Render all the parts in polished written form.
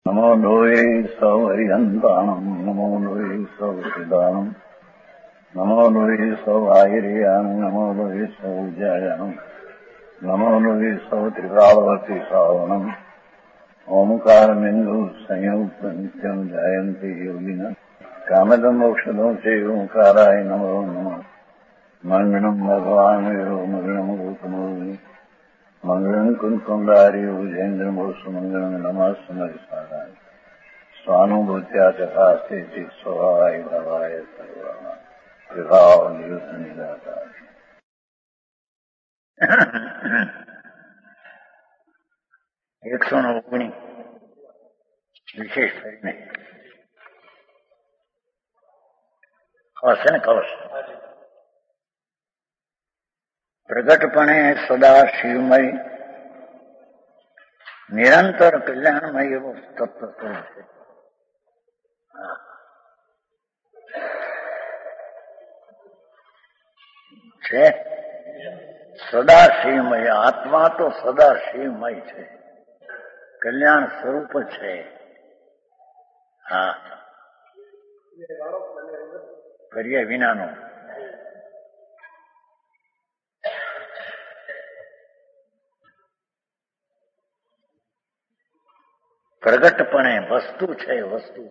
નમો લોહે સૌહરિહંતાણમ નમો લોહે સૌસિદાનમ નમો લોહે સૌઆયર્યાણમ નમો લોહે સૌજયાણમ નમો લોહે સૌત્રિકાળવતી સાવણમ ઓમકારમિંદુ સંયુક્ત નિત્યમ જાયંતિ યોગિન કામદમ મોક્ષદો છે ઓંકારાય નમો નમઃ મંગળમ ભગવાન વીરો મંગળમ ગૌતમો મંગળમ કુંકુંડાર્યો જૈન્દ્રમોષ મંગળમ નમઃ સારાય સ્વાનુભૂત્યા ચકાસ્તે ચિત સ્વભાવાય ભવાય સર્વા વિભાવ નિયુદ્ધ નિરાકાર. 119 વિશેષ કરીને હશે ને કવશ પ્રગટપણે સદા શિવમય નિરંતર કલ્યાણમય એવું તત્વ છે. સદા શિવમય આત્મા તો સદા શિવમય છે, કલ્યાણ સ્વરૂપ છે. હા, પર્યાય વિનાનો પ્રગટપણે વસ્તુ છે, વસ્તુ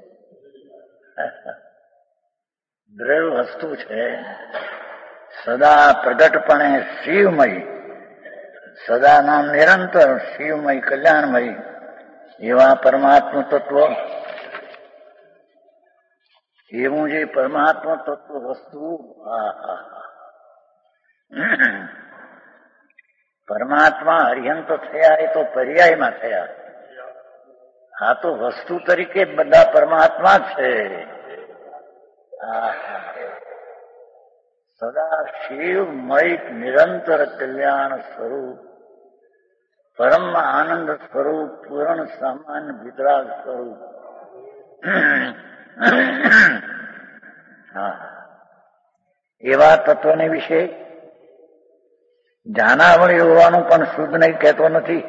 દ્રવ્ય વસ્તુ છે. સદા પ્રગટપણે શિવમય, સદાના નિરંતર શિવમય કલ્યાણમય એવા પરમાત્મા તત્વ, એવું જે પરમાત્મા તત્વ વસ્તુ, પરમાત્મા અર્યંત થયા એ તો પર્યાયમાં થયા. આ તો વસ્તુ તરીકે બધા પરમાત્મા છે. સદા શિવમય નિરંતર કલ્યાણ સ્વરૂપ, પરમ આનંદ સ્વરૂપ, પૂર્ણ સામાન્ય વિતરાગ સ્વરૂપ. એવા તત્વને વિશે જાનાવળી હોવાનું પણ શુદ્ધ નહીં કહેતો નથી.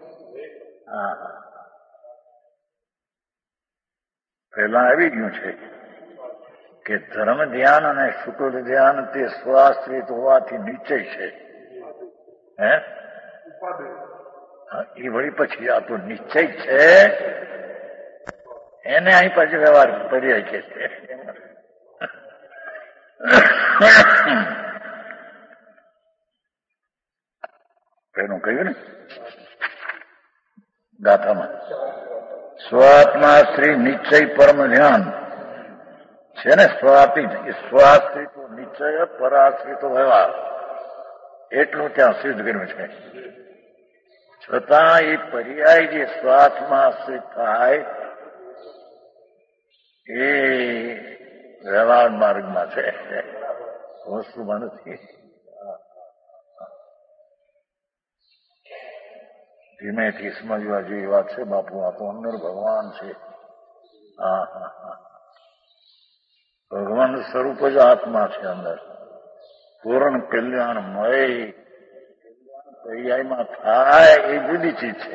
પહેલા આવી ગયું છે કે ધર્મ ધ્યાન અને શુક્લ ધ્યાન તે સ્વાશ્રિત હોવાથી નિશ્ચય છે. એ વળી પછી આ તો નિશ્ચય છે, એને અહીં પછી વ્યવહાર પર્યાય કે છે. પેલું કહ્યું ને ગાથામાં, સ્વાત્મા શ્રી નિશ્ચય પરમ ધ્યાન છે ને. સ્વાશ્રિત નિશ્ચય, પરાશ્રિત વ્યવહાર, એટલું ત્યાં સિદ્ધ કર્યું છે. છતાં એ પર્યાય જે સ્વાત્મા આશ્રિત થાય એ વ્યવહાર માર્ગમાં છે, વસ્તુમાં નથી. ધીમેથી સમજવા જેવી વાત છે બાપુ. આ તો અંદર ભગવાન છે. ભગવાન સ્વરૂપ જ આત્મા છે અંદર, પૂર્ણ કલ્યાણમય. પર્યાયમાં થાય એ જુદી ચીજ છે.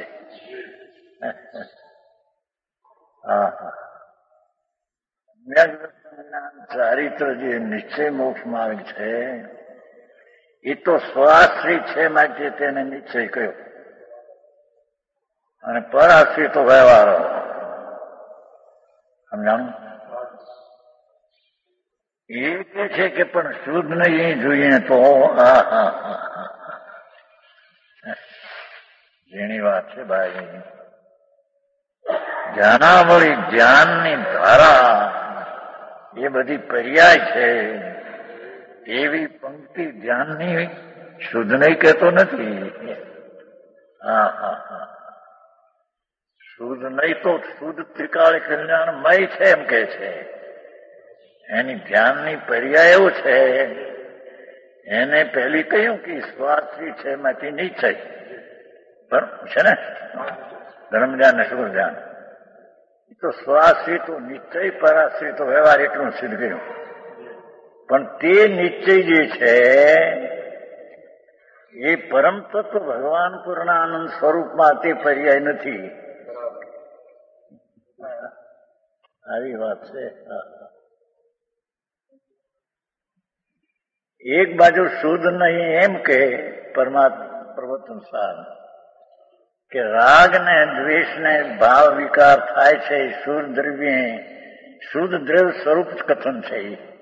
ચારિત્ર જે નિશ્ચય મોક્ષ માર્ગ છે એ તો સ્વાશ્રિત છે, માટે તેને નિશ્ચય કહ્યો. અને પરાશ્રિત તો વ્યવહાર. સમજાણું? એ કે છે કે પણ શુદ્ધ નહીં જોઈએ તો જેની વાત છે ભાઈ. જ્ઞાનાવળી જ્ઞાનની ધારા એ બધી પર્યાય છે. એવી પંક્તિ ધ્યાનની શુદ્ધ નહીં કહેતો નથી. શુદ્ધ નહીં તો શુદ્ધ ત્રિકાળ કલ્યાણમય છે એમ કે છે. એની ધ્યાનની પર્યાય એવું છે. એને પહેલી કહ્યું કે સ્વાશ્રી છે, એમાંથી નિશ્ચય છે ને, ધર્મ ધ્યાન ને શુક્ર ધ્યાન. એ તો સ્વાશ્રી તો નિશ્ચય, પરાશ્રી તો વ્યવહાર, એટલું સિદ્ધ કર્યું. પણ તે નિશ્ચય જે છે એ પરમ તત્વ ભગવાન પૂર્ણાનંદ સ્વરૂપમાં તે પર્યાય નથી. આવી વાત છે. એક બાજુ શુદ્ધ નહીં એમ કે પરમાત્મા પ્રવચન સાર કે રાગ ને દ્વેષ ને ભાવ વિકાર થાય છે શુદ્ધ દ્રવ્ય સ્વરૂપ કથન છે.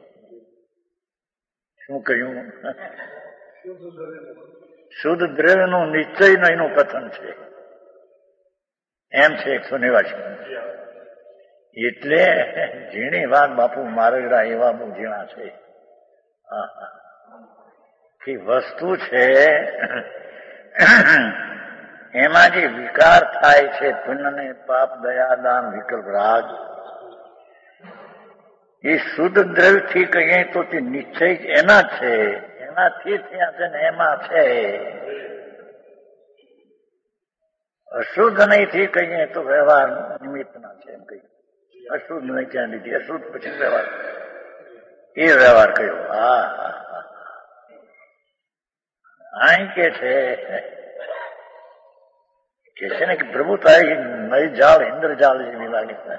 શું કહ્યું? શુદ્ધ દ્રવ્યનું નિશ્ચયનું એનું કથન છે એમ છે 189. એટલે ઝીણી વાત બાપુ મારેલા એવા બહુ ઝીણા છે કે વસ્તુ છે એમાં જે વિકાર થાય છે પુણ્ય ને પાપ દયા દાન વિકલ્પ રાગ એ શુદ્ધ દ્રવ્યથી કહીએ તો તે નિશ્ચય એના છે, એનાથી થયા છે ને એમાં છે. અશુદ્ધ નહીંથી કહીએ તો વ્યવહાર નિમિત્તના છે એમ કહીએ. અશુદ્ધ નહીં ત્યાં લીધી અશુદ્ધ પછી વ્યવહાર એ વ્યવહાર કયો. અહીં કે છે ને કે પ્રભુ તારી નઈ જાળ ઇન્દ્રજાળ જેવી લાગે છે.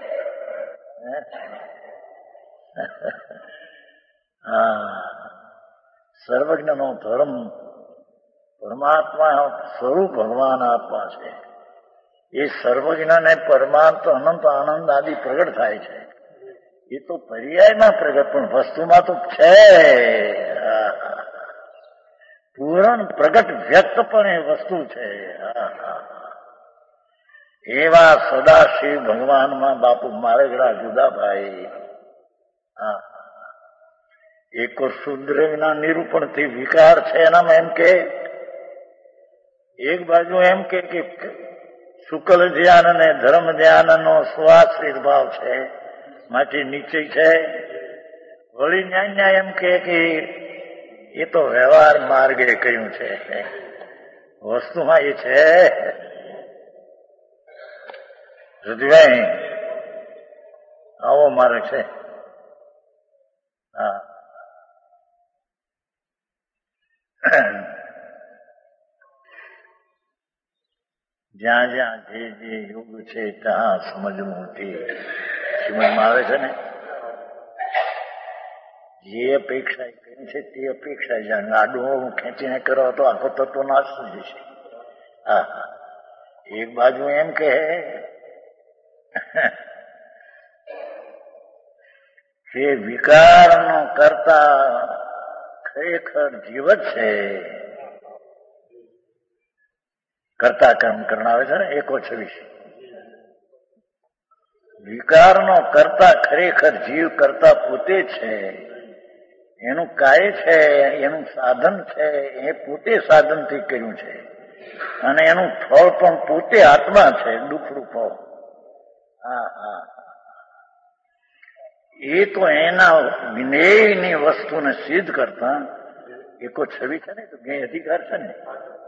સર્વજ્ઞ નો ધર્મ પરમાત્મા સ્વરૂપ ભગવાન આત્મા છે. એ સર્વજ્ઞને પરમાત્મ અનંત આનંદ આદિ પ્રગટ થાય છે. એ તો પર્યાયમાં પ્રગટ પણ વસ્તુમાં તો છે પૂરણ પ્રગટ વ્યક્ત પણ એ વસ્તુ છે. એવા સદાશિવ ભગવાનમાં બાપુ મારેગડા જુદાભાઈ એક શુદ્રના નિરૂપણથી વિકાર છે એનામાં એમ કે એક બાજુ એમ કે શુક્લ ધ્યાન અને ધર્મ ધ્યાનનો સ્વાશ્રિત ભાવ છે માટે નિશ્ચય છે. વળી ન્યાય એમ કે એ તો વ્યવહાર માર્ગે કહ્યું છે, વસ્તુમાં એ છે. ઋષિભાઈ આવો માર્ગ છે. જ્યાં જ્યાં જે યુગ છે ત્યાં સમજવું તે સમજમાં આવે છે ને. જે અપેક્ષા કરી છે તે અપેક્ષા જાણ આડું ખેંચીને કરો તો આખો તત્વ નાશ થઈ જશે. એક બાજુ એમ કે વિકારનો કરતા ખરેખર જીવ જ છે. કરતા કર્મ કરનાવે છે ને 126. વિકારનો કરતા ખરેખર જીવ કરતા પોતે છે. એનું કાર્ય છે, એનું સાધન છે, એ પોતે સાધનથી કર્યું છે અને એનું ફળ પણ પોતે આત્મા છે, દુઃખનું ફળ. એ તો એના વિનેયની વસ્તુને સિદ્ધ કરતા 126 છે ને તો જ્ઞેય અધિકાર છે ને.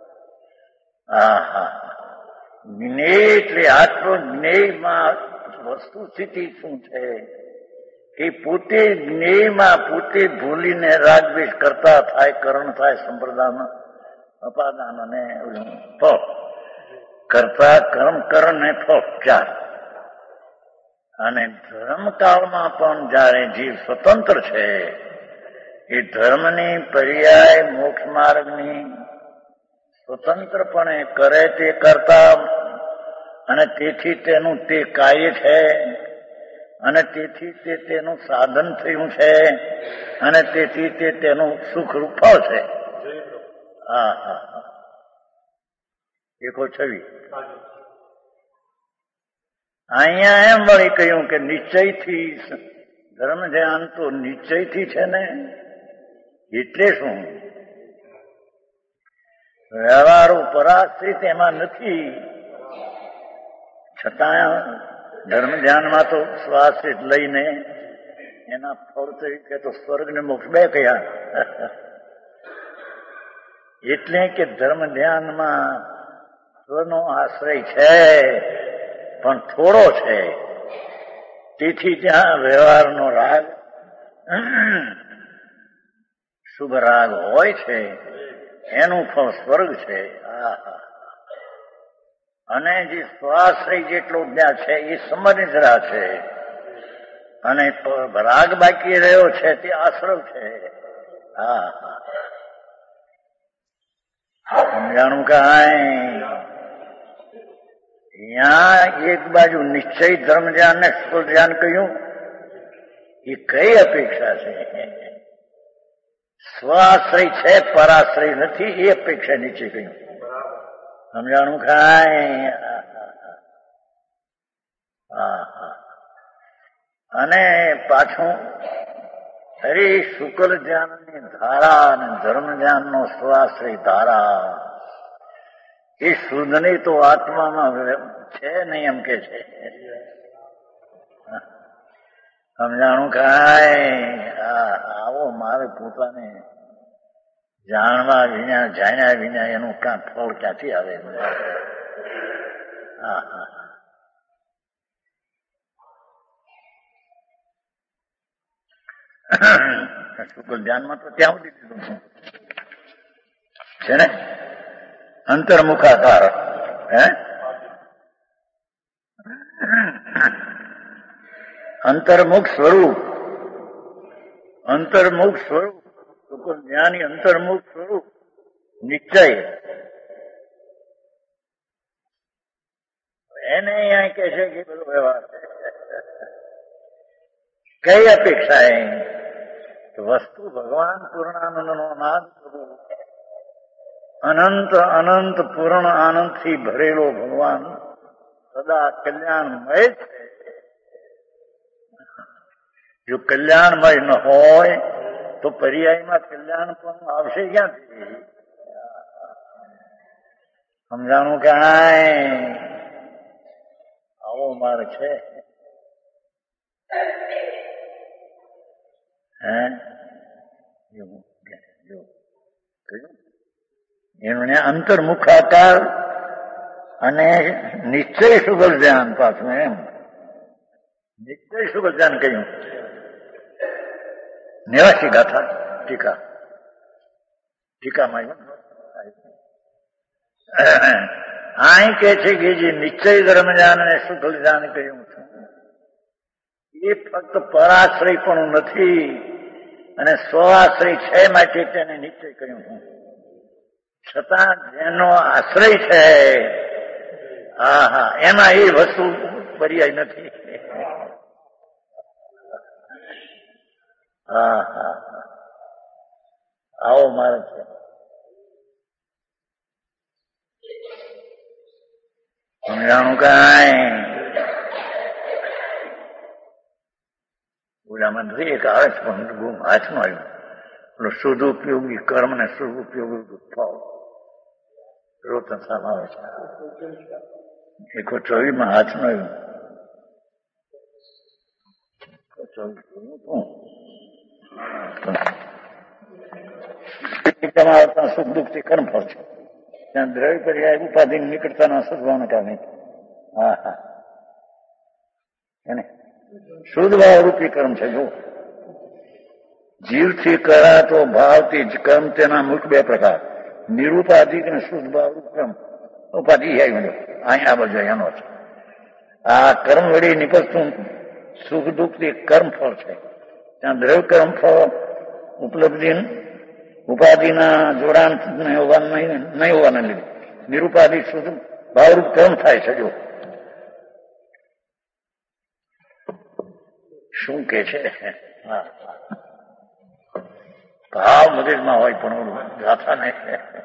જ્ઞેય એટલે આત્મજ્ઞેયમાં વસ્તુ સ્થિતિ શું છે કે પોતે જ્ઞેયમાં પોતે ભૂલીને રાગદ્વેષ કરતા થાય, કરણ થાય, સંપ્રદાન અપાદાન અને ફળ કરતા કર્મ કરણ ને ફળ 4. અને ધર્મકાળમાં પણ જયારે જીવ સ્વતંત્ર છે એ ધર્મની પર્યાય મોક્ષ માર્ગની સ્વતંત્રપણે કરે તે કરતા અને તેથી તેનું તે કાર્ય છે અને તેથી તે તેનું સાધન થયું છે અને તેથી તે તેનું સુખરૂપ ફળ છે. 126. અહીંયા એમ વળી કહ્યું કે નિશ્ચયથી ધર્મ ધ્યાન તો નિશ્ચયથી છે ને. એટલે શું? વ્યવહારો પરાશ્રિત એમાં નથી, છતાં ધર્મ ધ્યાનમાં તો સ્વાશ્રિત લઈને એના ફળ તરીકે તો સ્વર્ગ ને મોક્ષ બે કયા. એટલે કે ધર્મ ધ્યાનમાં સ્વનો આશ્રય છે પણ થોડો છે. તેથી ત્યાં વ્યવહારનો રાગ શુભ રાગ હોય છે, એનું ફળ સ્વર્ગ છે. અને જે સ્વાશ્રય જેટલો જ્ઞાન છે એ સમજરા છે અને રાગ બાકી રહ્યો છે તે આશ્રવ છે. હા સમજાણું કાંઈ? ત્યાં એક બાજુ નિશ્ચય ધર્મ ધ્યાન ને સુખ ધ્યાન કહ્યું, એ કઈ અપેક્ષા છે? સ્વાશ્રય છે, પરાશ્રય નથી, એ અપેક્ષા નીચે કહ્યું. સમજાણું કાંઈ? અને પાછું અરે શુક્લ ધ્યાનની ધારા અને ધર્મ ધ્યાનનો સ્વાશ્રય ધારા એ શુદ્ધની તો આત્મામાં છે નહીં એમ કે છે. સમજાણું કાંઈ? આવો મારે પોતાને જાણવા વિના જાણ્યા વિના એનું કાં ફળ ક્યાંથી આવે? શુક્લ ધ્યાનમાં તો ત્યાં સુધી દીધું છે ને, અંતર્મુખાકાર. અંતર્મુખ સ્વરૂપ, અંતર્મુખ સ્વરૂપ શુક્લ ધ્યાની અંતર્મુખ સ્વરૂપ નિશ્ચય એને અહીંયા કે છે કે બધો વ્યવહાર છે. કઈ અપેક્ષા એ વસ્તુ ભગવાન પૂર્ણાનંદનો નાદ સ્વરૂપ અનંત અનંત પૂર્ણ આનંદથી ભરેલો ભગવાન સદા કલ્યાણમય છે. જો કલ્યાણમય ન હોય તો પર્યાયમાં કલ્યાણ પણ આવશે ક્યાંથી? સમજાણું કાંઈ? આવો માર્ગ છે. એનું અંતર્મુખાકાર અને નિશ્ચય શુગલ ધ્યાન પાછું એમ નિશ્ચય શુગલ ધ્યાન કહ્યું. નિરાશી ગાથા ટીકામાં અહીં કે છે કે જે નિશ્ચય ધર્મ ધ્યાન અને શુગલ ધ્યાન કહ્યું છે એ ફક્ત પરાશ્રય પણ નથી અને સ્વાશ્રય છે, માટે તેને નિશ્ચય કહ્યું છું. છતાં જેનો આશ્રય છે એમાં એ વસ્તુ પર્યાય નથી. આવો મારે છે. સમજાણું કાંઈ? ઓલામાં નથી એક આવે છે પણ ગુમ હાથમાં આવ્યું. પેલો શુદ્ધ ઉપયોગી કર્મ ને શુદ્ધ ઉપયોગી ફળ રોતન સામ આવે છે. 124 હાથમાં આવ્યું. સુખ દુઃખથી કર્મ ફળ છે. ત્યાં દ્રવ્ય પર્યાય ઉપાધિ નિકટતાના સદભાવના કારણે એને શુદ્ધ ભાવ રૂપી કર્મ છે. જો જીવથી કરાતો ભાવથી જ કર્મ તેના મુખ્ય બે પ્રકાર, નિરુપાધિક અને શુદ્ધ ભાવ રૂપ કર્મ. ઉપાધિ અહીં આ બધો એનો છે. આ કર્મ વળી નિપજતું સુખ દુઃખથી કર્મ ફળ છે. ત્યાં દ્રવ્ય કર્મ ફળ ઉપલબ્ધિ ઉપાધિના જોડાણ નહીં હોવાના લીધે નિરુપાધિક શુદ્ધ ભાવરૂપ કર્મ થાય છે. જો શું કે છે? ભાવ મગજમાં હોય પણ ગાથા નહીં.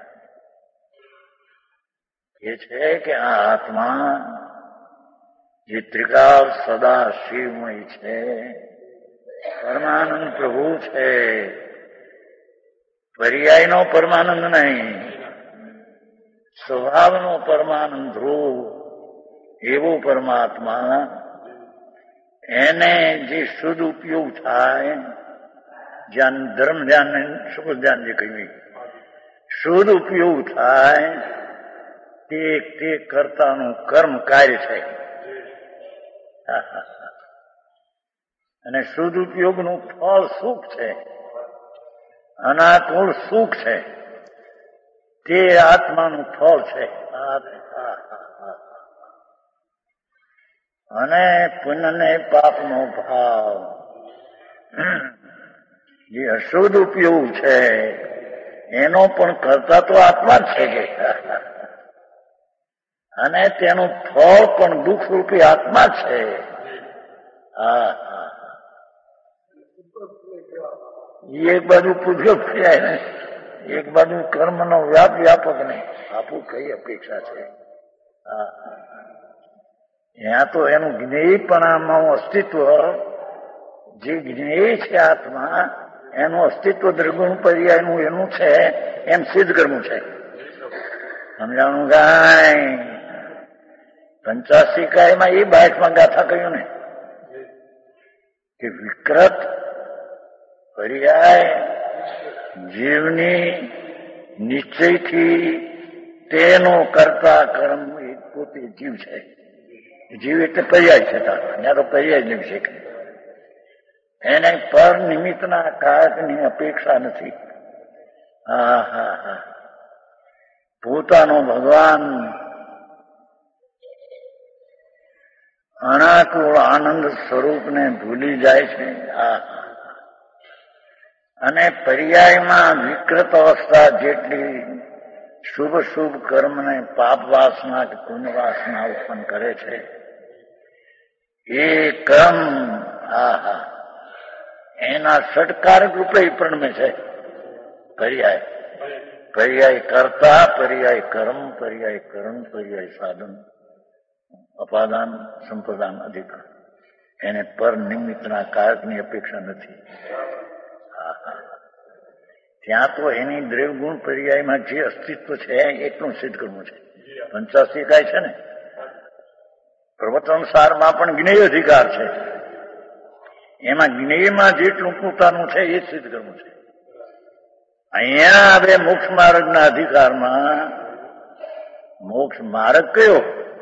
એ છે કે આ આત્મા જે ત્રિકાળ સદા શિવમય છે, પરમાનંદ પ્રભુ છે. પર્યાયનો પરમાનંદ નહીં, સ્વભાવનો પરમાનંદ ધ્રુવ એવો પરમાત્મા. એને જે શુદ્ધ ઉપયોગ થાય, જ્યાં ધર્મ ધ્યાન સુખ ધ્યાન જે કહ્યું શુદ્ધ ઉપયોગ થાય તે કર્તાનું કર્મ કાર્ય છે. અને શુદ્ધ ઉપયોગનું ફળ સુખ છે, અનાકૂળ સુખ છે, તે આત્માનું ફળ છે. અને પુણ્ય ને પાપનો ભાવ જે અશુદ્ધ ઉપયોગ છે એનો પણ કરતા તો આત્મા જ છે કે અને તેનું ફળ પણ દુઃખ રૂપી આત્મા છે. હા હા એક બાજુ પૂજ્યો થયા ને એક બાજુ કર્મનો વ્યાપક નહીં. આપું કઈ અપેક્ષા છે? હા ત્યાં તો એનું જ્ઞેયપણામાં અસ્તિત્વ, જે જ્ઞેય છે આત્મા, એનું અસ્તિત્વ દ્રગુણ પર્યાયનું એનું છે એમ સિદ્ધ કરવું છે. સમજાણું ગાય 85 કાયમાં એ 22માં ગાથા કહ્યું ને કે વિકૃત પર્યાય જીવની નિશ્ચયથી તેનો કરતા કર્મ એ પોતે જીવ છે. જીવ એટલે પર્યાય છે. ત્યાં તો પર્યાય જીવ છે. એને પર નિમિત્તના કારકની અપેક્ષા નથી. હા હા હા પોતાનો ભગવાન અનાકુળ આનંદ સ્વરૂપને ભૂલી જાય છે. અને પર્યાયમાં વિકૃત અવસ્થા જેટલી શુભ શુભ કર્મને પાપ વાસના કે પુણ્ય વાસના ઉત્પન્ન કરે છે એ કર્મ એના ષટકારક રૂપે પ્રણમે છે. પર્યાય પર્યાય કર્તા, પર્યાય કર્મ, પર્યાય કર્મ, પર્યાય સાધન, અપાદાન, સંપ્રદાન, અધિકાર. એને પર નિમિત્તના કારકની અપેક્ષા નથી. ત્યાં તો એની દ્રવ્યગુણ પર્યાયમાં જે અસ્તિત્વ છે એટલું સિદ્ધ કરવું છે. 85 કાય છે ને પ્રવચન સારમાં પણ જ્ઞેય અધિકાર છે. એમાં જ્ઞેયમાં જેટલું પોતાનું છે એ સિદ્ધ કરવું છે. અહીંયા હવે મોક્ષ માર્ગના અધિકારમાં મોક્ષ માર્ગ કયો?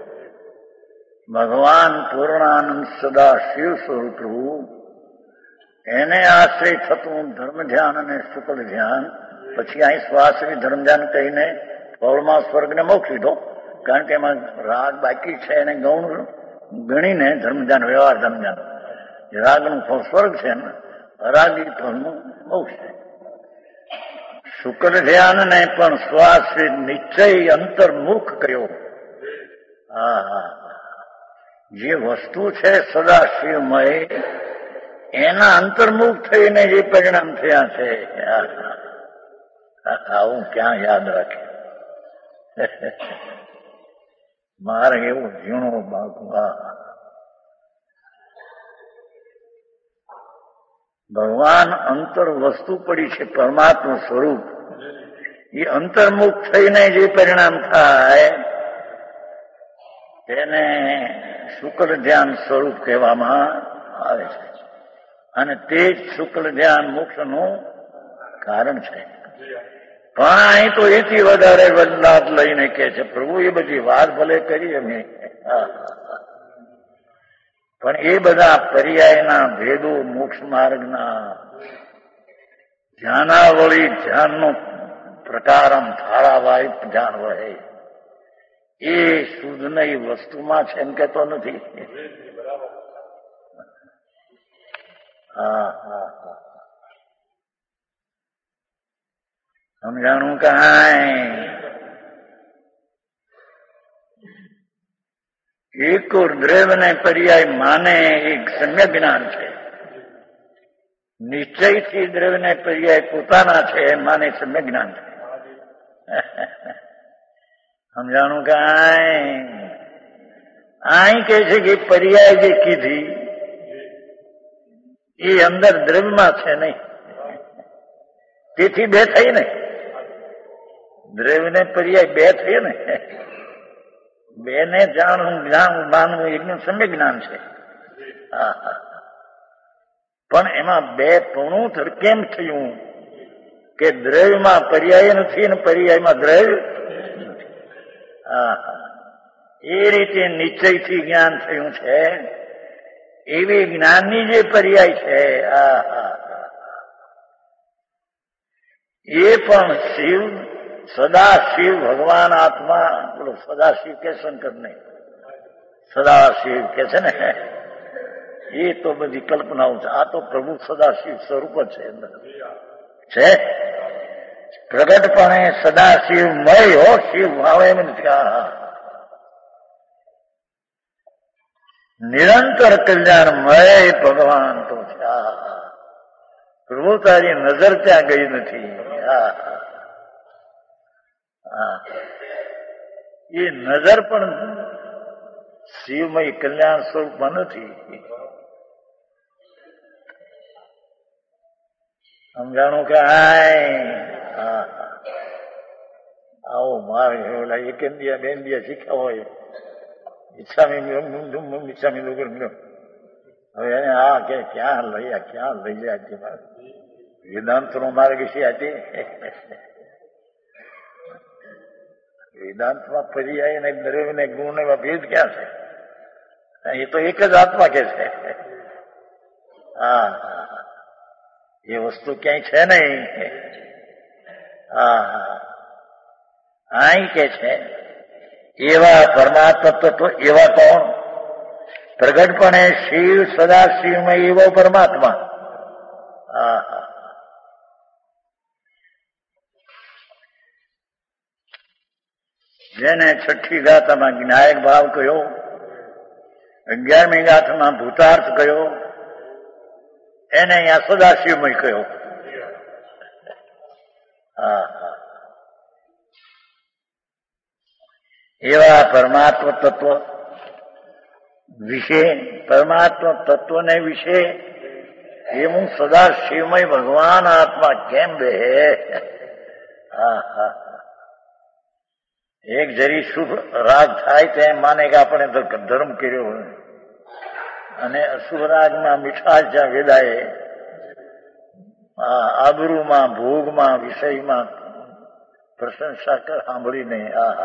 ભગવાન પૂર્ણાનંદ સદા શિવ સ્વરૂપ એને આશ્રય થતું ધર્મ ધ્યાન અને શુક્લ ધ્યાન, પછી અહીં સ્વાશ્રી ધર્મ ધ્યાન કહીને ફળમાં સ્વર્ગને મોક્ષ લીધો. કારણ કે એમાં રાગ બાકી છે એને ગૌણ ગણીને ધર્મ ધ્યાન, વ્યવહાર ધર્મ ધ્યાન. રાગનું ફળ સ્વર્ગ છે ને અરાગી ફળનું મોક્ષ છે. શુક્લ ધ્યાનને પણ સ્વાશ્રી નિશ્ચય અંતર્મુખ કર્યો. હા હા જે વસ્તુ છે સદા શિવમય એના અંતર્મુખ થઈને જે પરિણામ થયા છે આવું ક્યાં યાદ રાખે? મારે એવું ઝીણો બાળકો ભગવાન અંતર વસ્તુ પડી છે પરમાત્મા સ્વરૂપ. એ અંતર્મુખ થઈને જે પરિણામ થાય તેને શુક્લ ધ્યાન સ્વરૂપ કહેવામાં આવે છે. અને તે જ શુક્લ ધ્યાન મોક્ષનું કારણ છે. પણ અહીં તો એથી વધારે લાભ લઈને કે છે પ્રભુ એ બધી વાત ભલે કરી અમે, પણ એ બધા પર્યાયના ભેદો મોક્ષ માર્ગના ધ્યાનાવળી ધ્યાનનો પ્રકાર આમ થાળાવાય ધ્યાન વહે એ શુદ્ધની વસ્તુમાં છે એમ કહેતો નથી. સમજાણું કાંઈ? એક દ્રવ્યને પર્યાય માને એક સમ્યક જ્ઞાન છે. નિશ્ચયથી દ્રવ્યને પર્યાય પોતાના છે માને સમ્યક જ્ઞાન છે. સમજાણું કાંઈ? અહીં કે છે કે પર્યાય જે કીધી એ અંદર દ્રવ્યમાં છે નહીં, તેથી બે થઈ ને. દ્રવ્યને પર્યાય બે થઈ ને. બેને જાણવું જ્ઞાનવું માનવું એકનું સમ્યક જ્ઞાન છે. પણ એમાં બે પૂણું કેમ થયું કે દ્રવ્યમાં પર્યાય નથી ને પર્યાયમાં દ્રવ્ય નથી. એ રીતે નિશ્ચયથી જ્ઞાન થયું છે. એવી જ્ઞાનની જે પર્યાય છે એ પણ શિવ, સદાશિવ ભગવાન આત્મા. બોલો સદાશિવ કે શંકર નહીં, સદાશિવ કે છે ને. એ તો બધી કલ્પનાઓ છે. આ તો પ્રભુ સદાશિવ સ્વરૂપ જ છે અંદર છે. પ્રગટપણે સદાશિવમય હો, શિવ ભાવે એમ નથી. નિરંતર કલ્યાણમય ભગવાન તો છે. પ્રભુ તારી નજર ત્યાં ગઈ નથી. એ નજર પણ શિવમય કલ્યાણ સ્વરૂપમાં નથી. સમજાણું કે આવો મારે ઓલા એકંદિયા બેંદિયા શીખ્યા હોય ઈચ્છામી લોકો હવે એને કે ક્યાં લઈ જાય વેદાંત નો માર્ગ છે આજે. વેદાંતમાં પર્યાય ને દ્રવ્ય ને ગુણ ને ભેદ ક્યાં છે? એ તો એક જ આત્મા કે છે. એ વસ્તુ ક્યાંય છે નહીં. અહીં કે છે એવા પરમાત્મા તત્વ. એવા કોણ? પ્રગટપણે શિવ સદાશિવમય એવો પરમાત્મા. જેને છઠ્ઠી ગાથામાં જ્ઞાયક ભાવ કહ્યો, 11મી ગાથામાં ભૂતાર્થ કહ્યો, એને અહીંયા સદાશિવમય કહ્યો. એવા પરમાત્મા તત્વ વિશે, પરમાત્મા તત્વને વિશે એવું સદાશિવમય ભગવાન આત્મા કેમ બે? એક જરી શુભ રાગ થાય તેમ માને કે આપણે ધર્મ કર્યો, અને અશુભ રાગમાં મીઠાશ જ્યાં વેદાય, આબરૂમાં, ભોગમાં, વિષયમાં પ્રશંસા સાંભળીને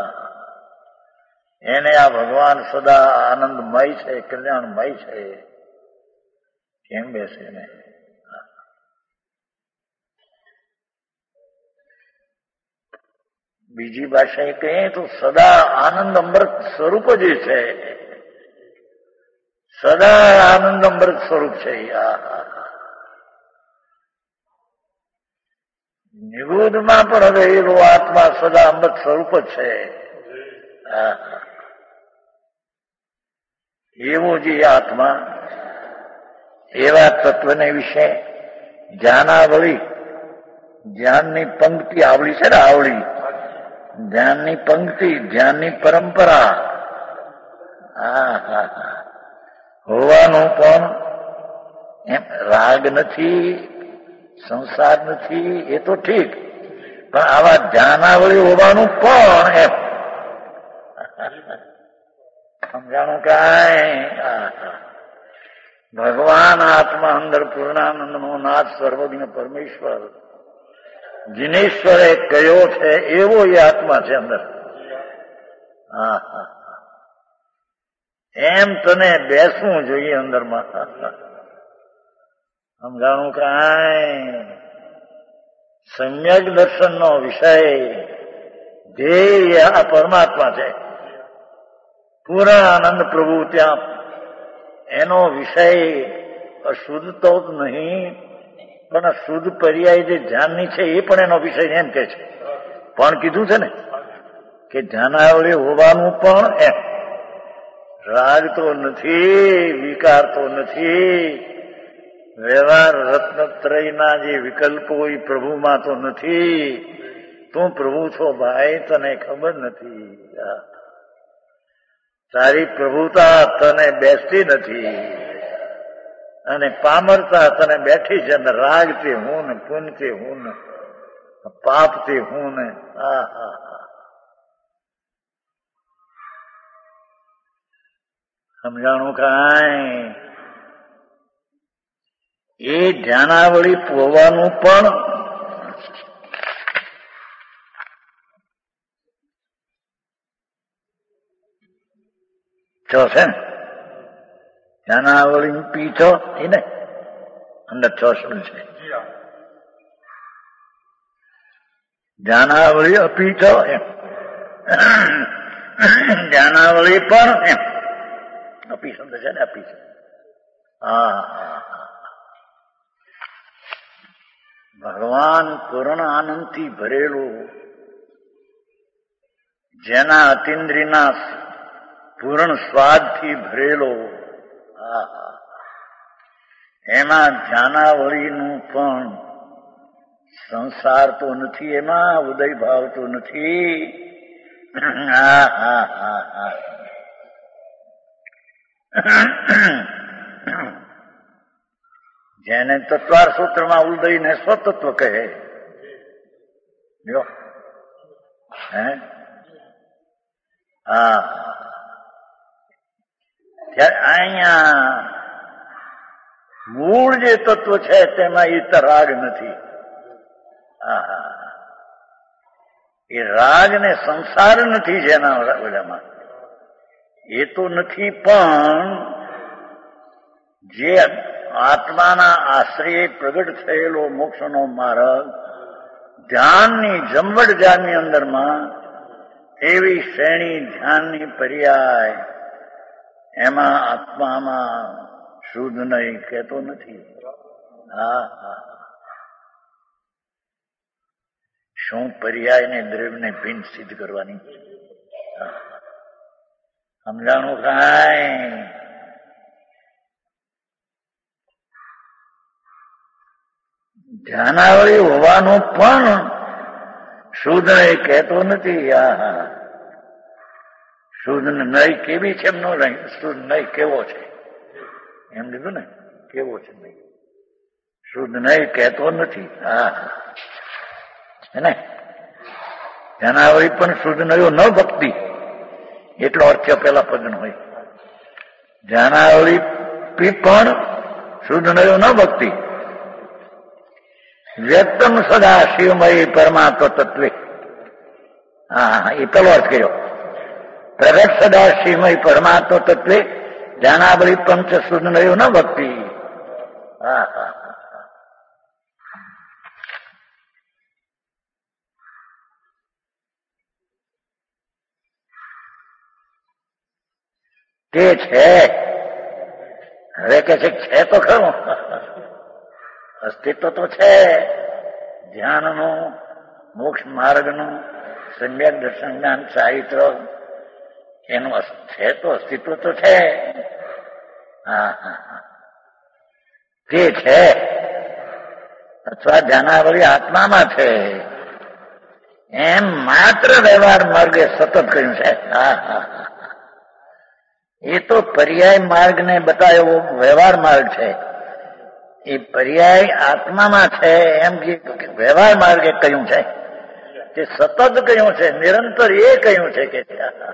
એને આ ભગવાન સદા આનંદમય છે, કલ્યાણમય છે કેમ બેસે ને? બીજી ભાષાએ કહીએ તો સદા આનંદ અમૃત સ્વરૂપ જ છે. સદા આનંદ અમૃત સ્વરૂપ છે. નિગૂઢમાં પણ રહેલો આત્મા સદા અમૃત સ્વરૂપ જ છે. એવો જે આત્મા, એવા તત્વને વિશે ધ્યાનાવળી, ધ્યાનની પંક્તિ આવડી છે ને, આવડી ધ્યાનની પંક્તિ, ધ્યાનની પરંપરા હોવાનું પણ એમ રાગ નથી, સંસાર નથી, એ તો ઠીક, પણ આવા ધ્યાનાવળી હોવાનું પણ એમ સમજાણું કાંઈ? ભગવાન આત્મા અંદર પૂર્ણાનંદ નો નાથ સર્વજ્ઞ પરમેશ્વર જીનેશ્વરે કયો છે એવો એ આત્મા છે અંદર. એમ તને બેસવું જોઈએ અંદરમાં. સમજાણું કાંઈ? સમ્યક દર્શનનો વિષય ધ્યેય આ પરમાત્મા છે. પૂર્ણાનંદ પ્રભુ ત્યાં એનો વિષય અશુદ્ધ તો નહીં, પણ શુદ્ધ પર્યાય જે ધ્યાનની છે એ પણ એનો વિષય એમ કે છે. પણ કીધું છે ને કે ધ્યાનાવળી હોવાનું પણ એમ. રાગ તો નથી, વિકાર તો નથી, વ્યવહાર રત્નત્રયના જે વિકલ્પો એ પ્રભુમાં તો નથી. તું પ્રભુ છો ભાઈ, તને ખબર નથી. તારી પ્રભુતા તને બેસતી નથી, અને પામરતા તને બેઠી છે. અને રાગથી હું ને, પુણ્યથી હું ને, પાપથી હું ને. સમજાણું કાંઈ? એ ધ્યાનાવળી હોવાનું પણ છો છે ને. ધ્યાનાવળી પીઠો એને અંદર 6 શબ્દ છે. ધ્યાનાવળી અપીઠો એમ, ધ્યાનાવળી પણ એમ. અપી શબ્દ છે ને, અપી છે. ભગવાન પૂર્ણ આનંદથી ભરેલું, જેના અતિન્દ્રિયના પૂર્ણ સ્વાદથી ભરેલો, એમાં ધ્યાનાવળીનું પણ સંસાર તો નથી, એમાં ઉદય ભાવ તો નથી. જેને તત્વાર સૂત્રમાં ઉદયને સ્વતત્વ કહે, જો હે અહીંયા મૂળ જે તત્વ છે તેમાં ઈતર રાગ નથી. એ રાગ ને સંસાર નથી જેના ઓલામાં, એ તો નથી. પણ જે આત્માના આશ્રય પ્રગટ થયેલો મોક્ષનો માર્ગ, ધ્યાનની જમવટ ધ્યાનની અંદરમાં એવી શ્રેણી ધ્યાનની પર્યાય, એમાં આત્મામાં શુદ્ધ નહીં કહેતો નથી. શું પર્યાયને દ્રવ્યને ભિન્ન સિદ્ધ કરવાની? સમજાણું કાંઈ? ધ્યાનાવળી હોવાનું પણ શુદ્ધ નહીં કહેતો નથી. શુદ્ધ નહીં કેવી છે એમ ન નહીં, શુદ્ધ નહીં કેવો છે એમ લીધું ને, કેવો છે નહીં, શુદ્ધ નહીં કહેતો નથી. હે ને, ધ્યાનાવળી પણ શુદ્ધ નયો ન ભક્તિ, એટલો અર્થ પેલા પદનો હોય. ધ્યાનાવળી પણ શુદ્ધ નયો ન ભક્તિ, વ્યક્તમ સદા શિવમયી પરમાત્મ તત્વે. એ પેલો અર્થ કર્યો. પ્રગટ સદા શિવમય પરમાત્મ તત્વે ધ્યાનાવળી પંચ શુદ્ધ નયો ન ભક્તિ. તે છે. હવે કે છે તો ખરું, અસ્તિત્વ તો છે ધ્યાનનું, મોક્ષ માર્ગનું, સમ્યક દર્શન જ્ઞાન ચારિત્ર, એનું છે તો અસ્તિત્વ તો છે. તે છે, અથવા ધ્યાનાવળી આત્મામાં છે એમ માત્ર વ્યવહાર માર્ગે સતત કહ્યું છે. એ તો પર્યાય માર્ગને બતાવ્યો વ્યવહાર માર્ગ છે. એ પર્યાય આત્મામાં છે એમ જે વ્યવહાર માર્ગે કહ્યું છે, તે સતત કહ્યું છે, નિરંતર એ કહ્યું છે કે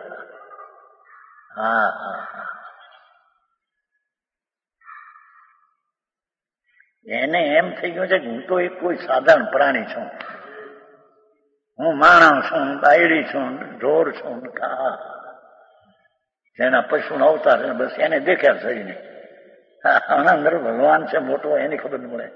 એને એમ થઈ ગયું છે કે હું તો એક કોઈ સાધારણ પ્રાણી છું, હું માણસ છું, બાયડી છું, ઢોર છું, જેના પશુનો અવતાર છે, બસ એને દેખ્યા થઈને. અંદર ભગવાન છે મોટો, એની ખબર ન મળે.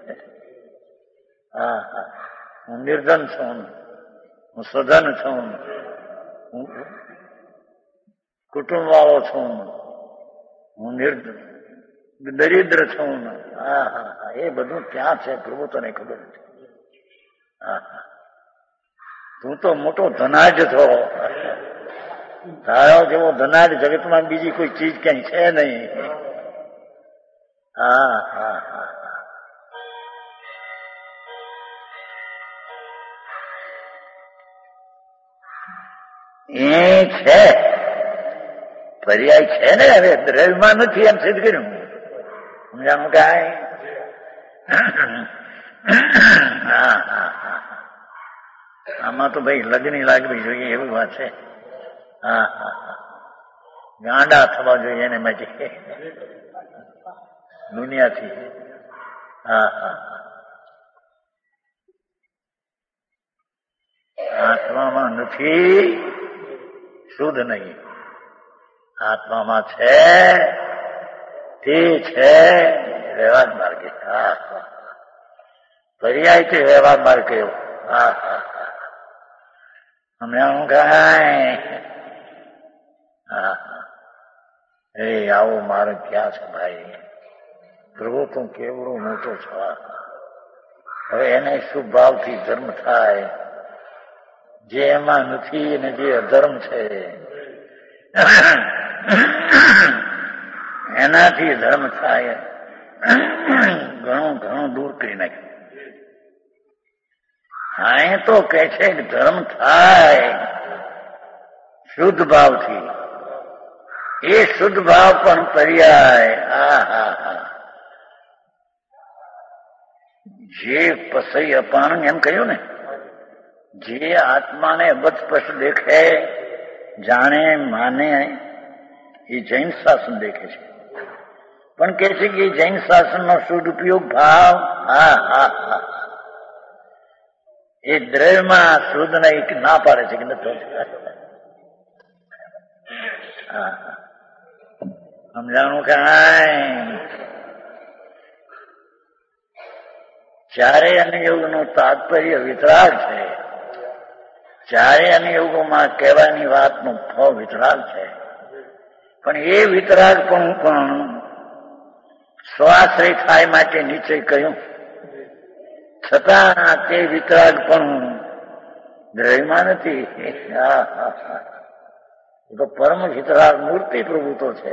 હું નિર્ધન છું, હું સધન છું, હું કુટુંબ વાળો છું, હું દરિદ્ર છું. એ બધું ક્યાં છે પ્રભુ તને ખબર નથી. તું તો મોટો ધનાજ છો, તારો જેવો ધનાજ જગતમાં બીજી કોઈ ચીજ ક્યાંય છે નહીં. એ છે પર્યાય છે ને. હવે દ્રવ્યમાં નથી એમ સિદ્ધ કર્યું. સમજાણું કાંઈ? આમાં તો ભાઈ લગ્ન લાગવી જોઈએ એવું વાત છે. ગાંડા થવા જોઈએ એને માટે દુનિયાથી. આત્મામાં નથી, શુદ્ધ નહીં. આત્મામાં છે, તે છે વ્યવહાર માર્ગે. પર્યાયથી વ્યવહાર માર્ગ કયો. સમજાણું કાંઈ? એ આવો માર્ગ ક્યાં છે ભાઈ? પ્રભુ તું કેવડો મોટો છો. હવે એને શુભ ભાવથી ધર્મ થાય, જે એમાં નથી અને જે અધર્મ છે એનાથી ધર્મ થાય, ઘણું ઘણું દૂર કરી નાખ્યું. હા, એ તો કે છે કે ધર્મ થાય શુદ્ધ ભાવથી. એ શુદ્ધ ભાવ પણ પર્યાય જે પસઈ અપાણ એમ કહ્યું ને, જે આત્માને અબધ સ્પષ્ટ દેખે, જાણે, માને, એ જૈન શાસન દેખે છે. પણ કે છે કે જૈન શાસનનો શુદ્ધ ઉપયોગ ભાવ એ દ્રવ્યમાં શુદ્ધ નહીં ના પાડે છે કે નથી. સમજાણું કાંઈ? ચારે અનુયોગનું તાત્પર્ય વિતરાગ છે. ચારે અનુયોગોમાં કહેવાની વાતનું ફળ વિતરાગ છે. પણ એ વિતરાગ પણ સ્વાશ્રય થાય માટે નીચે કહ્યું, છતાં તે વિતરાગ પણ દ્રવ્યમાં નથી. એ તો પરમ વિતરાગ મૂર્તિ પ્રભુ તો છે.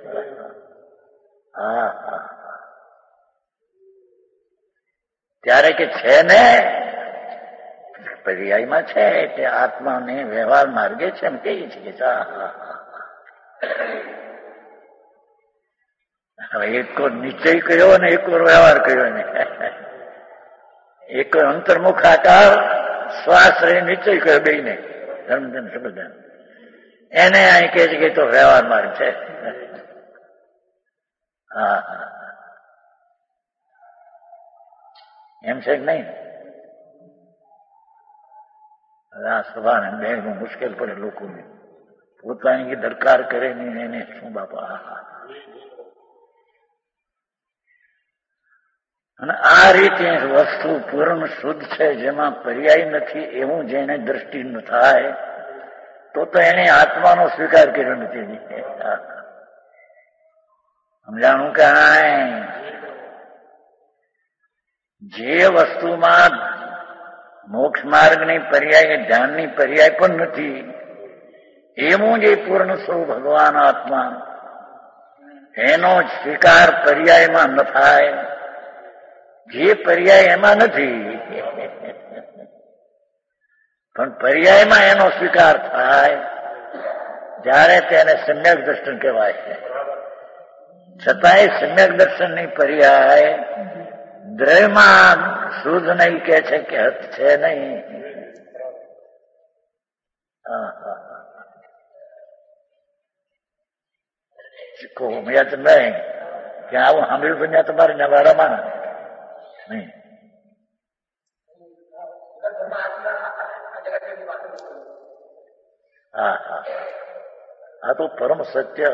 ત્યારે કે છે ને પર્યાયમાં છે તે આત્માને વ્યવહાર માર્ગે છે એમ કહીએ છીએ. હવે એક નિશ્ચય કર્યો ને એક વ્યવહાર કર્યો ને, એક અંતર્મુખાકાર સ્વાશ્રય નિશ્ચય કર્યો બે ને ધર્મધન શબ્દ એને અહીં કહે છે કે તો વ્યવહાર માર્ગ છે. એમ છે કે નહીં? આ સભાને બેનું મુશ્કેલ પડે લોકોને, પોતાની દરકાર કરે નહીં એને શું બાપા. અને આ રીતે વસ્તુ પૂર્ણ શુદ્ધ છે, જેમાં પર્યાય નથી, એવું જેને દ્રષ્ટિ ન થાય તો એને આત્માનો સ્વીકાર કર્યો નથી. સમજાણું કાંઈ? જે વસ્તુમાં મોક્ષ માર્ગની પર્યાય, ધ્યાનની પર્યાય પણ નથી, એવું જે પૂર્ણ સ્વરૂપ ભગવાન આત્મા, એનો સ્વીકાર પર્યાયમાં ન થાય. જે પર્યાય એમાં નથી પણ પર્યાયમાં એનો સ્વીકાર થાય, જ્યારે તેને સમ્યક દર્શન કહેવાય. છતાંય સમ્યક દર્શનની પર્યાય દ્રવ્યમાં શુદ્ધ નહીં કે છે કે હત છે નહીં. મેં તો નહીં કે આવું સાંભળ્યું બન્યા તમારે નવાડામાં નહીં. આ તો પરમ સત્ય.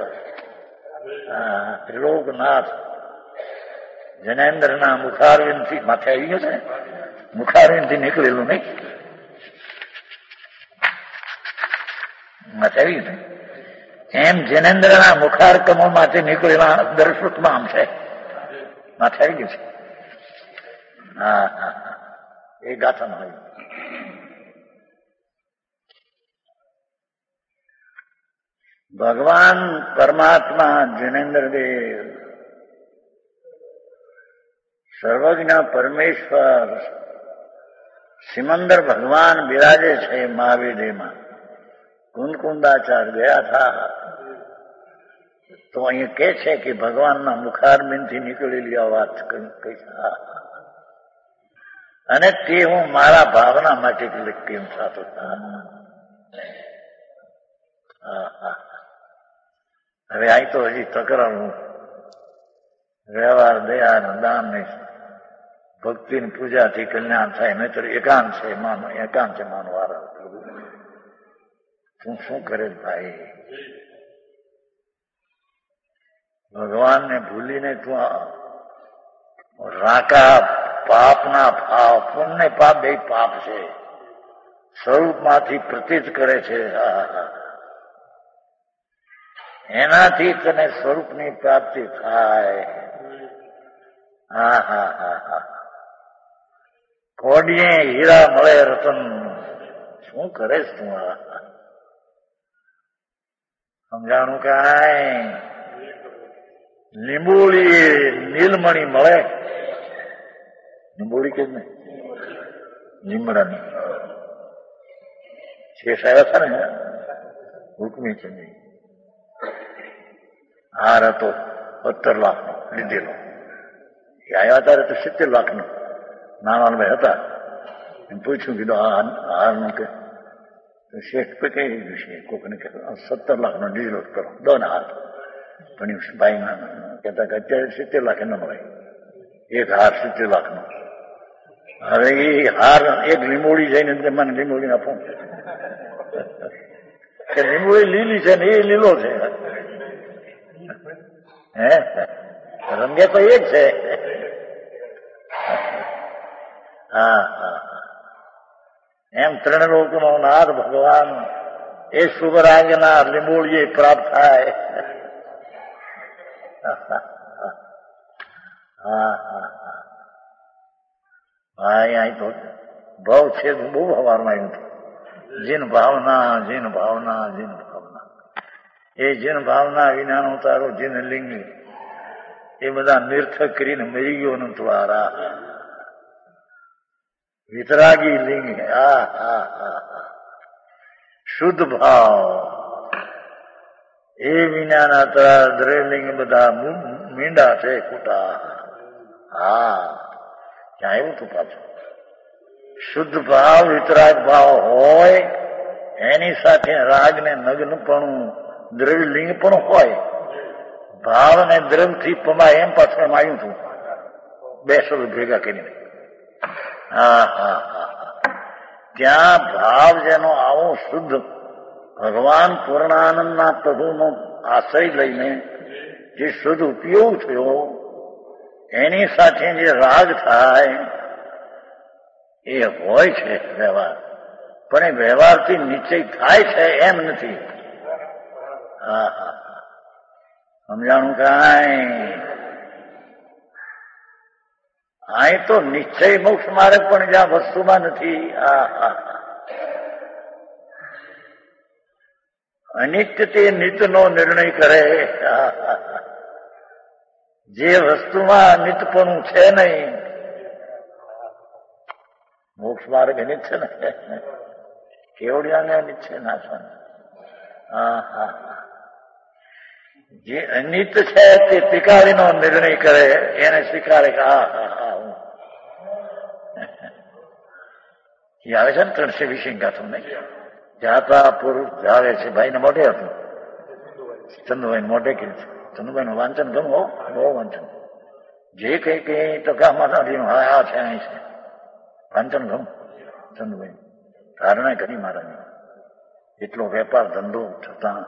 ત્રિલોકનાથ જૈનેન્દ્રના મુખારવિંદથી માથે આવી ગયું છે, મુખારવિંદથી નીકળેલું નહીં, માથે આવી ગયું. એમ જૈનેન્દ્રના મુખાર કમળમાંથી નીકળેલા દર્શુકમાં આમ છે, માથે આવી ગયું છે. એ ગાથામાં આવ્યું. ભગવાન પરમાત્મા જૈનેન્દ્રદેવ સર્વજ્ઞ પરમેશ્વર સિમંદર ભગવાન બિરાજે છે મહાવીરમાં. કુંદકુંદાચાર ગયા હતા તો અહીં કે છે કે ભગવાનના મુખારબિંદથી નીકળેલી આ વાત કઈ, અને તે હું મારા ભાવના માટે કેમ થતો. હવે આ તો હજી તકરારું વ્યવહાર, દયા, દાન ને ભક્તિ ની પૂજાથી કલ્યાણ થાય. નહીતર એકાંત છે માનો, એકાંત છે માનો વાળા. તું શું કરે ભાઈ? ભગવાનને ભૂલીને તું રાકા પાપના ભાવ, પુણ્ય પાપ બે પાપ છે, સ્વરૂપમાંથી પ્રતીત કરે છે. એનાથી તને સ્વરૂપની પ્રાપ્તિ થાય. હા હા હા હા કોડીએ હીરા મળે રતન શું કરે તું સમજાણું કાંઈ લીંબોળી નીલમણી મળે લીંબોળી કે જ નહીં લીમડાની શેષ આવ્યા હતા ને હુકમી છે નહીં હાર હતો 17 લાખનો લીધેલો એ આવ્યા ત્યારે તો 70 લાખનો નાના ભાઈ હતા એમ પૂછ્યું કીધું હારનું કે શેઠ કઈ છે કોકને કે 17 લાખનો ડીઝલ કરો દો ને હાર પણ ભાઈ કહેતા કે અત્યારે 70 લાખ ન મળે એક હાર 70 લાખનો હવે એ હાર એક લીંબોળી જઈને મને લીંબોળી આપો કે લીંબોળી લીલી છે ને એ લીલો છે હે રંગે તો એક છે હા હા એમ ત્રણ લોકનો નાથ ભગવાન એ શુભરાગના લીંબોળીએ પ્રાપ્ત થાય હા હા હા ભાઈ અહીં તો ભાવ છે બહુ હવારમાં આવ્યું હતું જીન ભાવના જીન ભાવના જીન ભાવના એ જીન ભાવના વિનાનું તારો જીન લિંગ એ બધા નિર્થક કરીને મરી ગયો નું દ્વારા વિતરાગી લિંગ હા હા હા શુદ્ધ ભાવ એ વિનાના તારા દ્રલિંગ બધા મીંડા છે કુટા હા ક્યાં એવું તું પાછું શુદ્ધ ભાવ વિતરાગ ભાવ હોય એની સાથે રાગ ને નગ્નપણું દ્રવ્યલિંગ પણ હોય ભાવ ને દ્રવ્યથી પમાય એમ પાછળ આવ્યું હતું 2 શબ્દ ભેગા કરીને હા હા હા ત્યાં ભાવ જેનો આવો શુદ્ધ ભગવાન પૂર્ણાનંદના પ્રભુનો આશ્રય લઈને જે શુદ્ધ ઉપયોગ થયો એની સાથે જે રાગ થાય એ હોય છે વ્યવહાર પણ એ વ્યવહારથી નિશ્ચય થાય છે એમ નથી હા હા સમજાણું કાંઈ અહીં તો નિશ્ચય મોક્ષ માર્ગ પણ જ્યાં વસ્તુમાં નથી હા હા અનિત્ય તે નિત્યનો નિર્ણય કરે જે વસ્તુમાં નિત્યપણું છે નહીં મોક્ષ માર્ગ અનિત છે ને કેવડિયાને અનિત છે નાશવાને હા હા જે અનિત છે તે ત્રિકાળીનો નિર્ણય કરે એને સ્વીકારે કે હા હા હા હું એ આવે છે ને 320 ગાથું નહીં જાતા પુરુષ જાવે છે ભાઈને મોઢે હતું ચંદુભાઈ મોઢે કીધું ચંદુભાઈ નું વાંચન ગમો બહુ વાંચન જે કઈ કઈ તો ગામમાં હા છે અહીં છે વાંચન ગમ ચંદુભાઈ ધારણા કરી મારાની એટલો વેપાર ધંધો છતાં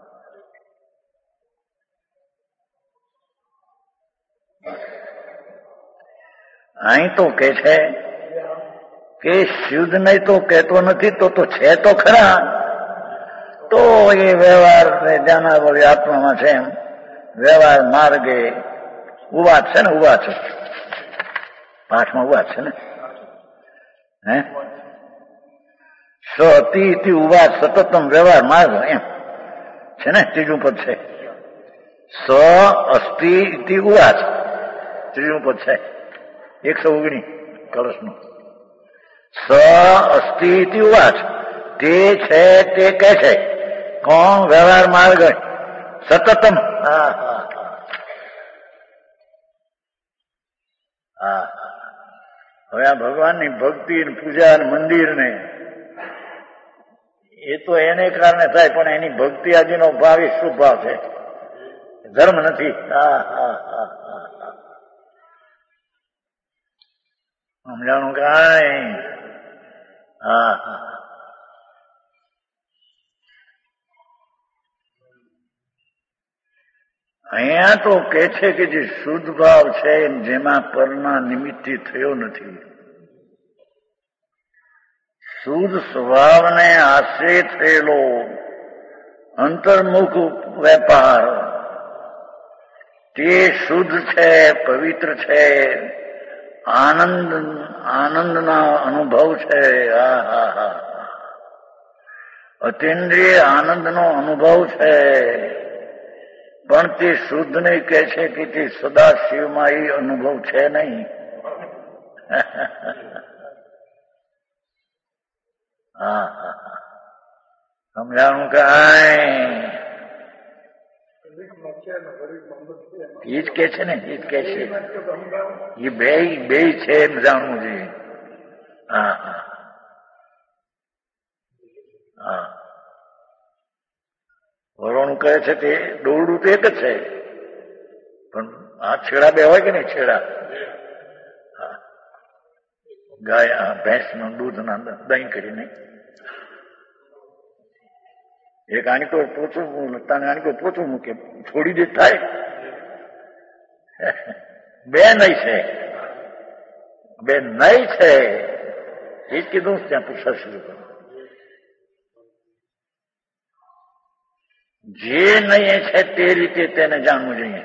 અહીં તો કે છે કે શુદ્ધ નહીં તો કહેતો નથી તો છે તો ખરા તો એ વ્યવહાર જાના બોલી આત્મામાં છે એમ વ્યવહાર માર્ગે ઉવાચ છે ને ઉવાચ પાઠમાં ઉવાચ છે ને હે સ્વતિ ઉવાચ સતતમ વ્યવહાર માર્ગ એમ છે ને ત્રીજું પદ છે સ્વ અસ્થિ ઉવાચ ત્રીજું પદ છે 119 કળશનું સ અસ્થિ ઉવાચ તે છે તે કહે છે કોણ વ્યવહાર માર્ગ સતતમ હા હા હા હવે આ ભગવાનની ભક્તિ પૂજા મંદિર ને એ તો એને કારણે થાય પણ એની ભક્તિ આદિનો ભાવ એ શું ભાવ છે ધર્મ નથી હા હા હા હા સમજાણું કાંઈ હા હા અહીંયા તો કે છે કે જે શુદ્ધ ભાવ છે જેમાં પરના નિમિત્તથી થયો નથી શુદ્ધ સ્વભાવને આશ્રય થયેલો અંતર્મુખ વેપાર તે શુદ્ધ છે, પવિત્ર છે, આનંદના અનુભવ છે. હા હા હા, અતિન્દ્રિય આનંદનો અનુભવ છે. પણ તે શુદ્ધ નહીં કહે છે કે તે સદાશિવમાં એ અનુભવ છે નહીં. હા હા હા, સમજાણું કાંઈ? એ જ કે છે ને, એ જ કે છે. એ બે છે એમ જાણવું જોઈએ. હા હા હા, વરોણું કહે છે તે દોરડું તો એક જ છે, પણ આ છેડા બે હોય કે નહીં, છેડા. હા, ગાય ભેંસનું દૂધના દહીં કરીને એક આણી તો પોચું લતાને આણી તો પોચું મૂકે, છોડી દે થાય. બે નહીં છે, બે નહીં છે. એ જ કીધું ત્યાં પૂછા શરૂ કરું. જે નહીં છે તે રીતે તેને જાણવું જોઈએ.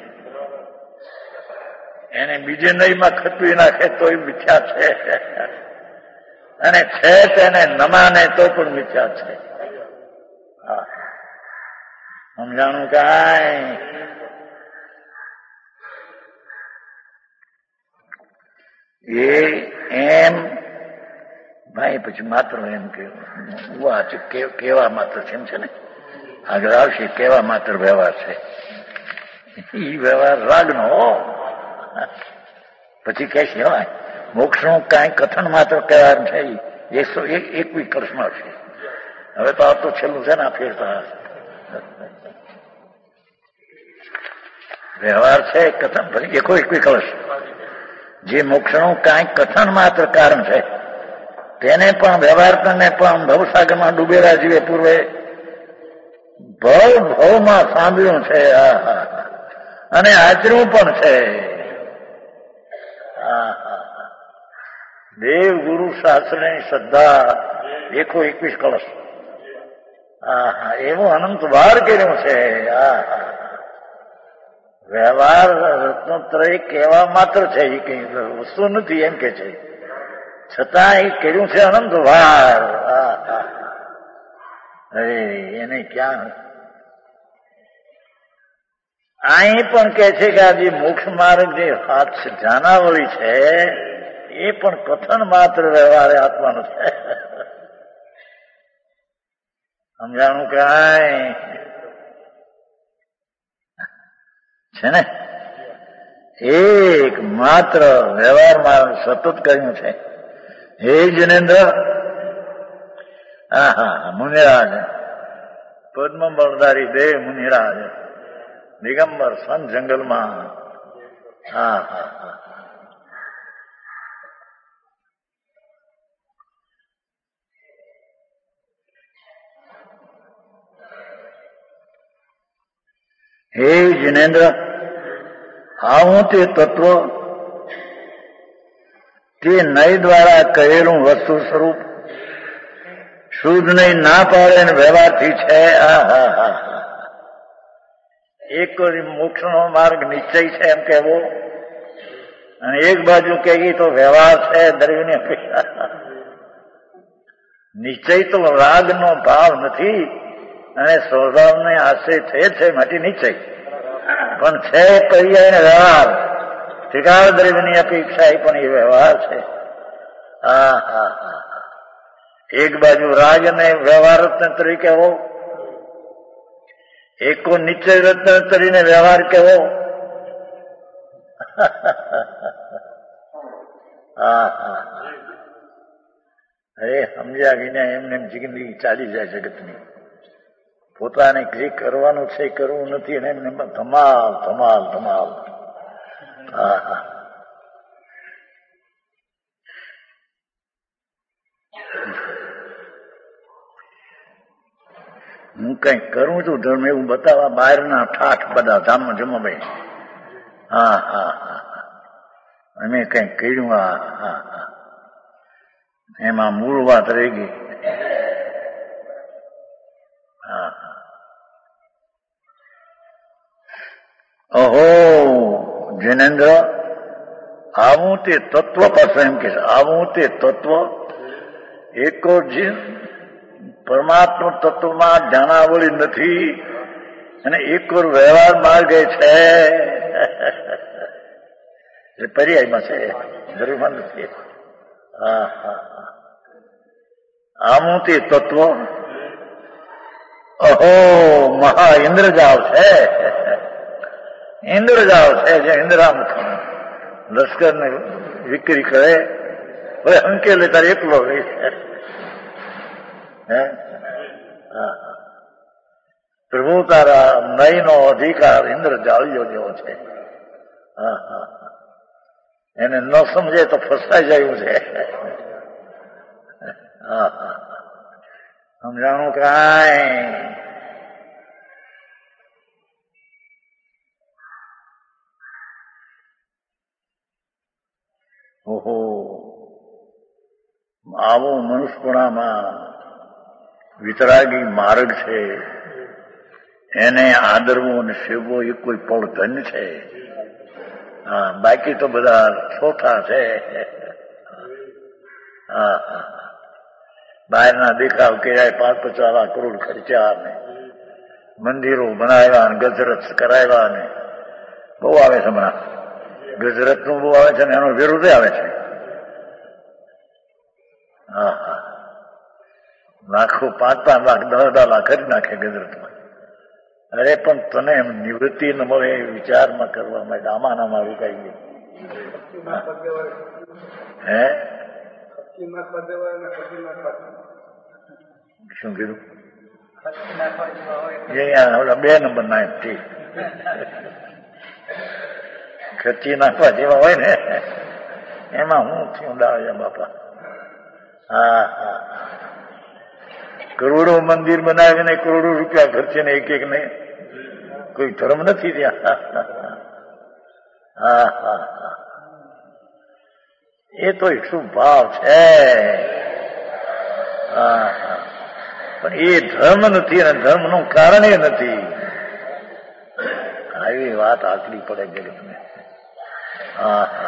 એને બીજે નહીંમાં ખતવી નાખે તોય મિથ્યા છે, અને છે તેને નમાને તો પણ મિથ્યા છે. હા, સમજાણું કાંઈ? એ એમ ભાઈ પછી માત્ર એમ કેવા માત્ર છે, એમ છે ને, આગળ આવશે કેવા માત્ર વ્યવહાર છે. એ વ્યવહાર રાગનો. પછી કે છે મોક્ષનું કાંઈ કથન માત્ર કહેવા છે. 121 કળશમાં છે. હવે તો આ તો છેલ્લું છે ને, આ ફેરતા વ્યવહાર છે કથન. પછી 21 કળશ જે મોક્ષનું કાંઈ કથન માત્ર કારણ છે, તેને પણ વ્યવહારને પણ ભવસાગરમાં ડૂબેલા જીવે પૂર્વે ભવમાં સાંભળ્યું છે અને આચર્યું પણ છે. દેવ ગુરુ શાસ્ત્રની શ્રદ્ધા 121 કળશ. એવું અનંત વાર કર્યું છે. વ્યવહાર રત્નોત્તરય કહેવા માત્ર છે, એ કઈ વસ્તુ નથી એમ કે છે, છતાં એ કર્યું છે અનંત વાર. અરે એને ક્યાં અહીં પણ કે છે કે આ જે મોક્ષ માર્ગ જે હાથ જાનાવળી છે એ પણ કથન માત્ર વ્યવહારે આત્માનો છે. સમજાણું કાંઈ? છે ને, એક માત્ર વ્યવહારમાં સતત કર્યું છે. હે જનેન્દ્ર, મુનિરાજ, પદ્મ બળધારી દેવ મુનિરાજ, દિગંબર સંત જંગલમાં. હે જિનેન્દ્ર, આવું તે તત્વ તે નય દ્વારા કહેલું વસ્તુ સ્વરૂપ શુદ્ધ નહીં ના પાડે ને વ્યવહારથી છે. એક મોક્ષનો માર્ગ નિશ્ચય છે એમ કહેવો, અને એક બાજુ કહીએ તો વ્યવહાર છે દ્રવ્યની અપેક્ષા. નિશ્ચય તો રાગનો ભાવ નથી અને સ્વભાવને આશ્રય છે માટે નિશ્ચય, પણ છે પર્યાય ને વ્યવહાર, ત્રિકાળ દ્રવ્યની અપેક્ષા એ પણ એ વ્યવહાર છે. એક બાજુ રાગ અને વ્યવહાર રત્ન તરીકે કહેવો, એકો નિશ્ચય રત્ન તરીને વ્યવહાર કહેવો. અરે સમજ્યા વિના એમને જિંદગી ચાલી જાય જગતની. પોતાને જે કરવાનું છે કરવું નથી, અને એમને ધમાલ ધમાલ ધમાલ. હું કઈક કરું છું ધર્મ એવું બતાવવા બહારના ઠાઠ બધા ધામમાં જમાભાઈ. અમે કઈક કર્યું. એમાં મૂળ વાત રહી ગઈ. ઓહો, જિનેન્દ્ર, આવું તે તત્વ પાસે એમ કે છે, આવું તે તત્વ એકો પરમાત્મા તત્વમાં જાણાવળી નથી અને એક વ્યવહાર માર્ગે છે. એ પર્યાયમાં છે, જરૂરમાં નથી. હા હા, આવું તે તત્વ અહો મહા ઇન્દ્રજાળ છે. ઇન્દ્રજાળ છે જે ઇન્દ્રામુખ લશ્કરને વિક્રી કરે. હવે અંકેલે તારે એકલો રહી. પ્રભુ તારા નયનો અધિકાર ઇન્દ્રજાળીઓ જેવો છે. હા હા, એને ન સમજે તો ફસાઈ જાય છે. હા હા, સમજાણું કાંઈ? ઓહો, આવો મનુષ્યપણામાં વિતરાગી માર્ગ છે. એને આદરવો અને સેવવો એ કોઈ પળ ધન્ય છે. હા, બાકી તો બધા ચોથા છે. હા હા, બહારના દેખાવ કર્યા, 5-50 કરોડ ખર્ચા ને મંદિરો બનાવ્યા ને ગજરત કરાવ્યા ને બહુ આવે છે. હમણાં ગજરત નું બહુ આવે છે ને એનો વિરોધ આવે છે. હા હા, લાખો 5-5 લાખ 10-10 લાખ કરી નાખે ગજરતમાં. અરે પણ તને એમ નિવૃત્તિ ન મળે એ વિચારમાં કરવા માટે આમાં આવી કઈ ગયું. હે શું કીધું? 2 નંબર ના ઠીક ખર્ચી નાખવા જેવા હોય ને એમાં હું થયું દાવ્યા બાપા. હા હા, કરોડો મંદિર બનાવીને કરોડો રૂપિયા ખર્ચીને એક ને કોઈ ધર્મ નથી ત્યાં. હા હા હા, એ તો શું ભાવ છે. હા હા, પણ એ ધર્મ નથી અને ધર્મનું કારણ એ નથી. આવી વાત આકલી પડે જગતને. હા હા,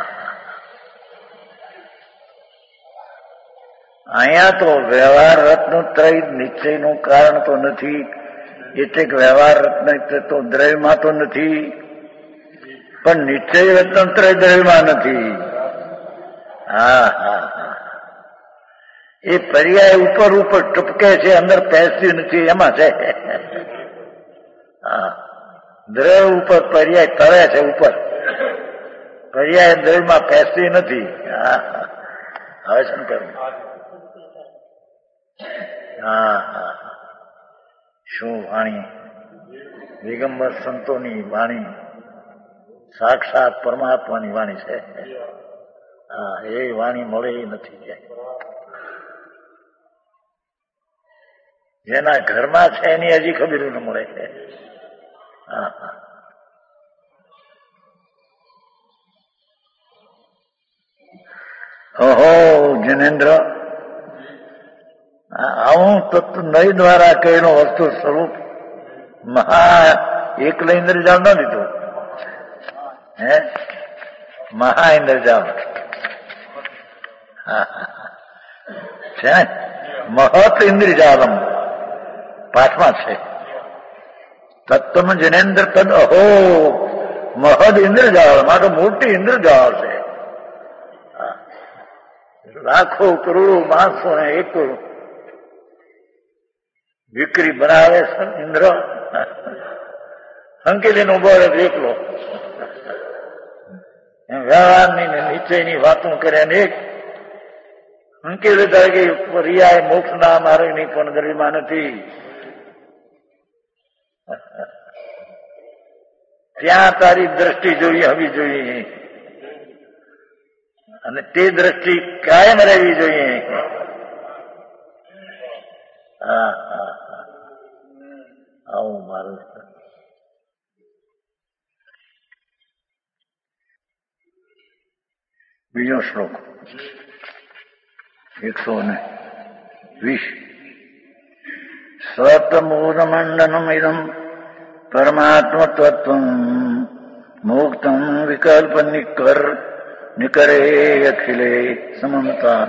અહીંયા તો વ્યવહાર રત્નત્રય નિશ્ચયનું કારણ તો નથી. એટલે વ્યવહાર રત્ન તો દ્રવ્યમાં તો નથી, પણ નિશ્ચય રત્નત્રય દ્રવ્યમાં નથી. હા હા હા, એ પર્યાય ઉપર ઉપર ટપકે છે, અંદર પેસી નથી એમાં છે. હા, દ્રવ્ય ઉપર પર્યાય તરે છે ઉપર, પર્યાય દ્રવ્યમાં પેસી નથી. હા હા, હવે શું કરું? હા હા, શું વાણી! દિગંબર સંતોની વાણી સાક્ષાત પરમાત્માની વાણી છે. હા, એ વાણી મળે એ નથી ક્યાંય. જેના ઘરમાં છે એની હજી ખબર ન મળે. હા હા, ઓહો જિનેન્દ્ર, આવું તત્વ નય દ્વારા કહેલો વસ્તુ સ્વરૂપ મહા એકલે ઇન્દ્રજાળ ન લીધું. હે, મહા ઇન્દ્રજાળ છે ને, મહત ઇન્દ્રજાલમ પાઠમાં છે. તત્વમ જિનેન્દ્ર તદ અહો મહદ ઇન્દ્રજાળ, માટે મોટી ઇન્દ્રજાળ છે. લાખો કરોડો માણસો ને એક વિક્રી બનાવે છે ઇન્દ્ર. અંકેલીનો બળ એકલો વ્યવહારની ને નિશ્ચયની વાતો કરે ને એક અંકેલી તરીકે રિયાય મોક્ષના માર્ગની પણ ગરિમા નથી. ત્યાં તારી દ્રષ્ટિ જોઈએ હોવી જોઈએ અને તે દ્રષ્ટિ કાયમ રહેવી જોઈએ. હા હા હા, આવું મારું. બીજો શ્લોક 120. સ્વતમૂલમંડનમિદમ પરમાત્મતત્વમ મુક્તમ વિકલ્પ નિકરે અખિલે સમમતા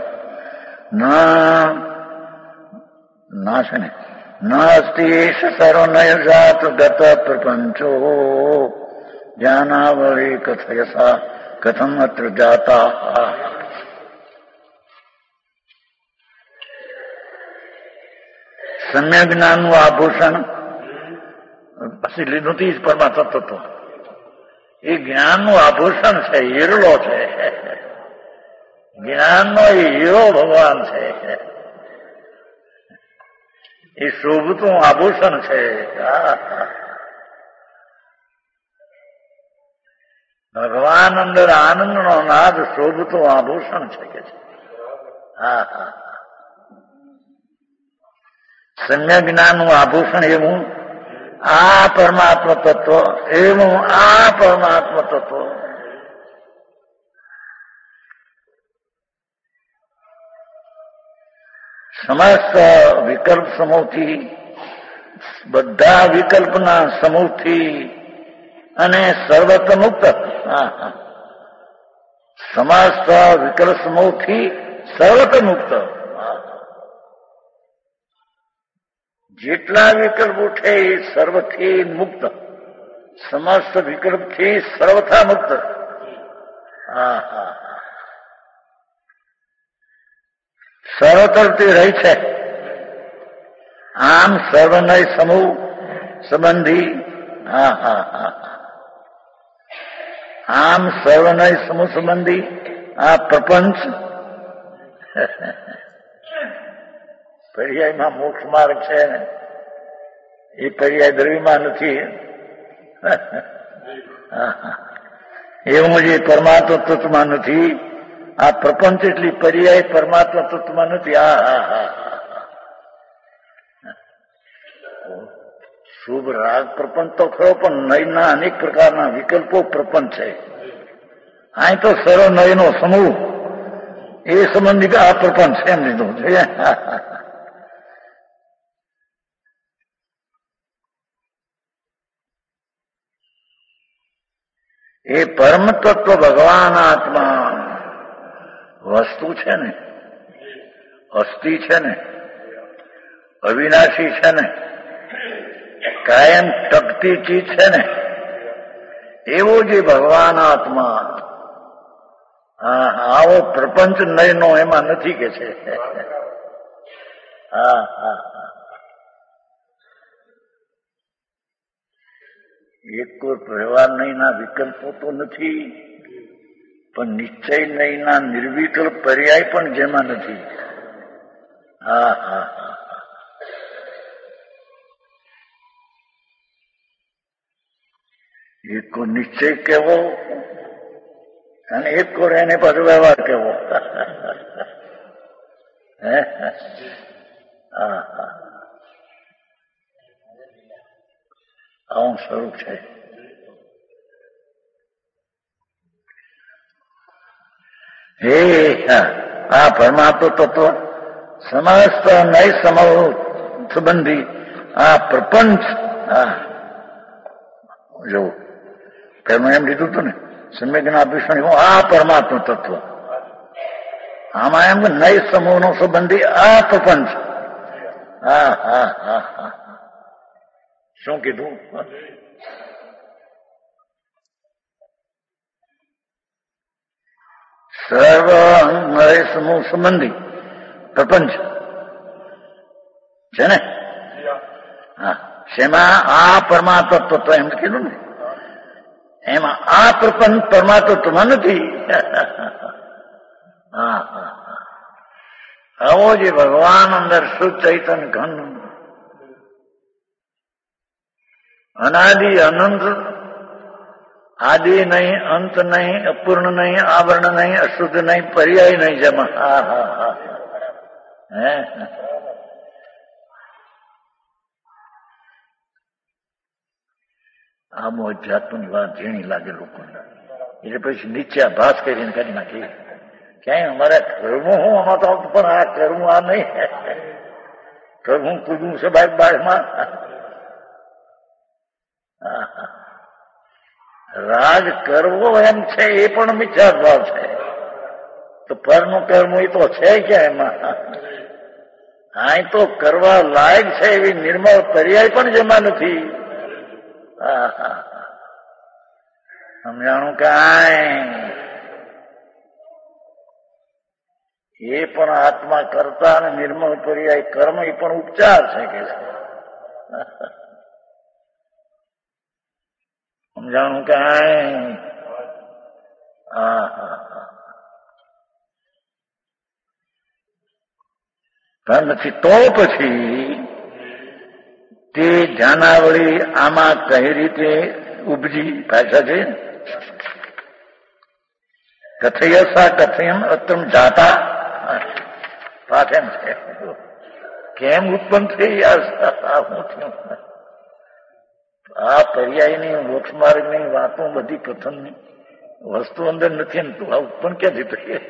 ના છે ને નાસ્તિ સર્વનય જાત ગત પ્રપંચો જ્ઞાનાવળી કથયસા કથમ અત્ર જાતા. સમ્યક જ્ઞાનનું આભૂષણ પછી લીધું જ પરમાત્મા તત્વ એ જ્ઞાનનું આભૂષણ છે, હીરલો છે. જ્ઞાનનો એ હીરો ભગવાન છે, એ શોભતું આભૂષણ છે. ભગવાન અંદર આનંદનો નાદ શોભતું આભૂષણ છે કે છે. હા હા, સમ્યક જ્ઞાનનું આભૂષણ એવું આ પરમાત્મ તત્વ, એવું આ પરમાત્મ તત્વ. સમસ્ત વિકલ્પ સમૂહથી, બધા વિકલ્પના સમૂહથી અને સર્વત્ર મુક્ત. સમસ્ત વિકલ્પ સમૂહથી સર્વત્ર મુક્ત. જેટલા વિકલ્પ ઉઠે એ સર્વથી મુક્ત, સમસ્ત વિકલ્પથી સર્વથા મુક્ત. સર્વતરથી રહી છે. આમ સર્વનય સમૂહ સંબંધી. આમ સર્વનય સમૂહ સંબંધી આ પ્રપંચ પર્યાયમાં મોક્ષ માર્ગ છે ને એ પર્યાય દ્રવ્યમાં નથી. એવું જે પરમાત્મા તત્વમાં નથી. આ પ્રપંચ એટલી પર્યાય પરમાત્મા તત્વમાં નથી. શુભ રાગ પ્રપંચ તો ખરો, પણ નયના અનેક પ્રકારના વિકલ્પો પ્રપંચ છે. અહીં તો સર્વ નયનો સમૂહ એ સંબંધિત આ પ્રપંચ એમ લીધું છે. એ પરમ તત્વ ભગવાન આત્મા વસ્તુ છે ને, અસ્થિ છે ને, અવિનાશી છે ને, કાયમ ટકતી ચીજ છે ને, એવો જે ભગવાન આત્મા આવો પ્રપંચ નયનો એમાં નથી કે છે. એક કોઈ વ્યવહાર નહીંના વિકલ્પો તો નથી, પણ નિશ્ચય નહીંના નિર્વિકલ્પ પર્યાય પણ જેમાં નથી. એક કો નિશ્ચય કેવો અને એક કો એને પાછો વ્યવહાર કેવો. આવું સ્વરૂપ છે. હે આ પરમાત્મા તત્વ સમસ્ત નય સમૂહ સંબંધી આ પ્રપંચ. જો પેલું એમ લીધું હતું ને સમ્યકના આભૂષણ, હું આ પરમાત્મા તત્વ. આમાં એમ નય સમૂહ નો સંબંધી આ પ્રપંચ. શું કીધું? સર્વ નય સમૂહ સંબંધી પ્રપંચ છે ને. શેમાં આ પરમાત્મા તત્વ એમ કીધું ને, એમાં આ પ્રપંચ પરમાત્મા નથી. આવો જે ભગવાન અંદર શુદ્ધ ચૈતન્ય ઘન અનાદિ અનંત, આદિ નહીં, અંત નહીં, અપૂર્ણ નહીં, આવરણ નહીં, અશુદ્ધ નહીં, પર્યાય નહીં, જમા. આ મોજાતની વાત ઝીણી લાગે લોકોને, એટલે પછી નીચે અભ્યાસ કરીને કરી નાખી. ક્યાંય અમારે કરવું હું આમાં તો, પણ આ કરવું આ નહીં, કરવું કૂદવું છે બાળમાં. રાગ કરવો એમ છે એ પણ મિથ્યા ભાવ છે. તો પરનું કરવું એ તો છે ક્યાં એમાં? આ તો કરવા લાયક છે એવી નિર્મળ પર્યાય પણ જેમાં નથી. સમજાણું કાંઈ? એ પણ આત્મા કરતા અને નિર્મળ પર્યાય કર્મ એ પણ ઉપચાર છે કે છે. સમજાણું કાંઈ? નથી તો પછી તે ધ્યાનાવળી આમાં કઈ રીતે ઉપજી? પાછા છે કથયસા કથયમ અતમ જાતા પાછળ છે. કેમ ઉત્પન્ન થઈ? હું થયું? આ પર્યાયની મોક્ષ માર્ગની વાતો બધી કથનની વસ્તુ અંદર નથી ને તું આ ઉત્પન્ન ક્યાંથી થઈ?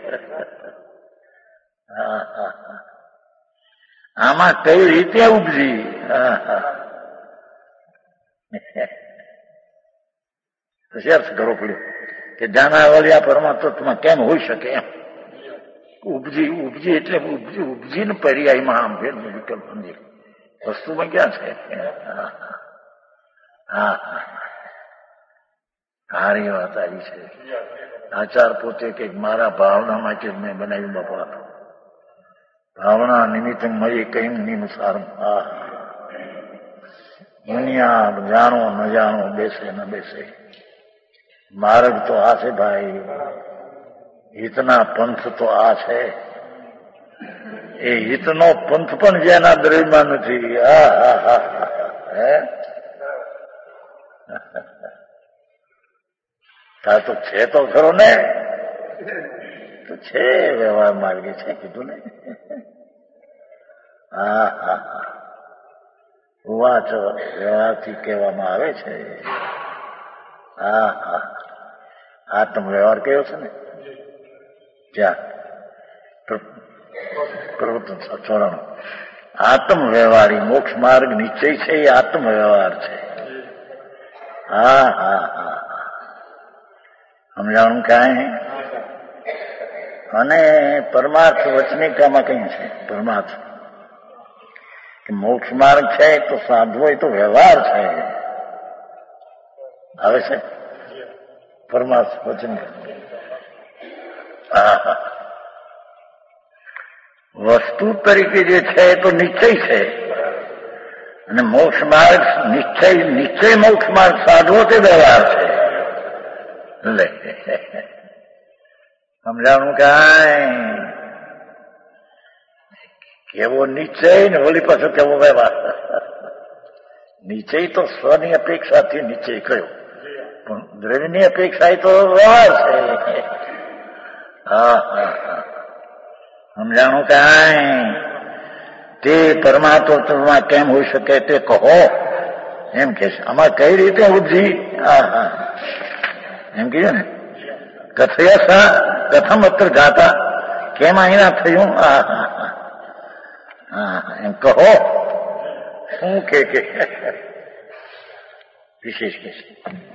આમાં કઈ રીતે ઉપજી? અર્થ કરવો પડ્યો કે જાનાવલિયા પરમાત્મા કેમ હોઈ શકે એમ. ઉપજી એટલે ઉપજી ને પર્યાયમાં આમ ફેર વિકલ્પ વસ્તુમાં ક્યાં છે? સારી વાત આવી છે. આચાર પોતે કે મારા ભાવના માટે મેં બનાવ્યું બાપા. ભાવના નિમિત્ત મળી કઈ નિમસાર દુનિયા જાણો ન જાણો, બેસે ન બેસે. માર્ગ તો આ છે ભાઈ. હિતના પંથ તો આ છે. એ હિતનો પંથ પણ જેના દ્રવ્યમાં નથી. તો છે તો ખરો ને. તો છે વ્યવહાર માર્ગે છે કીધું ને. વાચ વ્યવહારથી કહેવામાં આવે છે. આત્મ વ્યવહાર કયો છે ને ત્યાં પ્રવૃત્તિ ચોરણ. આત્મ વ્યવહારી મોક્ષ માર્ગ નિશ્ચય છે એ આત્મ વ્યવહાર છે. સમજાણું કાંઈ? અને પરમાર્થ વચનિકામાં કઈ છે? પરમાર્થ કે મોક્ષ માર્ગ છે તો સાધવો એ તો વ્યવહાર છે. આવે છે પરમાર્થ વચન. વસ્તુ તરીકે જે છે એ તો નિશ્ચય છે. અને મોક્ષ માર્ગ નિશ્ચય મોક્ષ માર્ગ સાધવો તે વ્યવહાર છે. સમજાણું કાંઈ? કેવો નિશ્ચય ને હોલી પાછો કેવો વ્યવહાર. નિશ્ચય તો સ્વની અપેક્ષાથી નિશ્ચય કયો, પણ દ્રવ્યની અપેક્ષા તો વ્યવહાર છે. સમજાણું કાંઈ? તે પરમાત્મા કેમ હોઈ શકે તે કહો એમ કે છે. આમાં કઈ રીતે ઉપજી? એમ કીધું ને કથયસા કથમ અત્ર જાતા, કેમ અહીંના થયું? એમ કહો. શું કે વિશેષ કે છે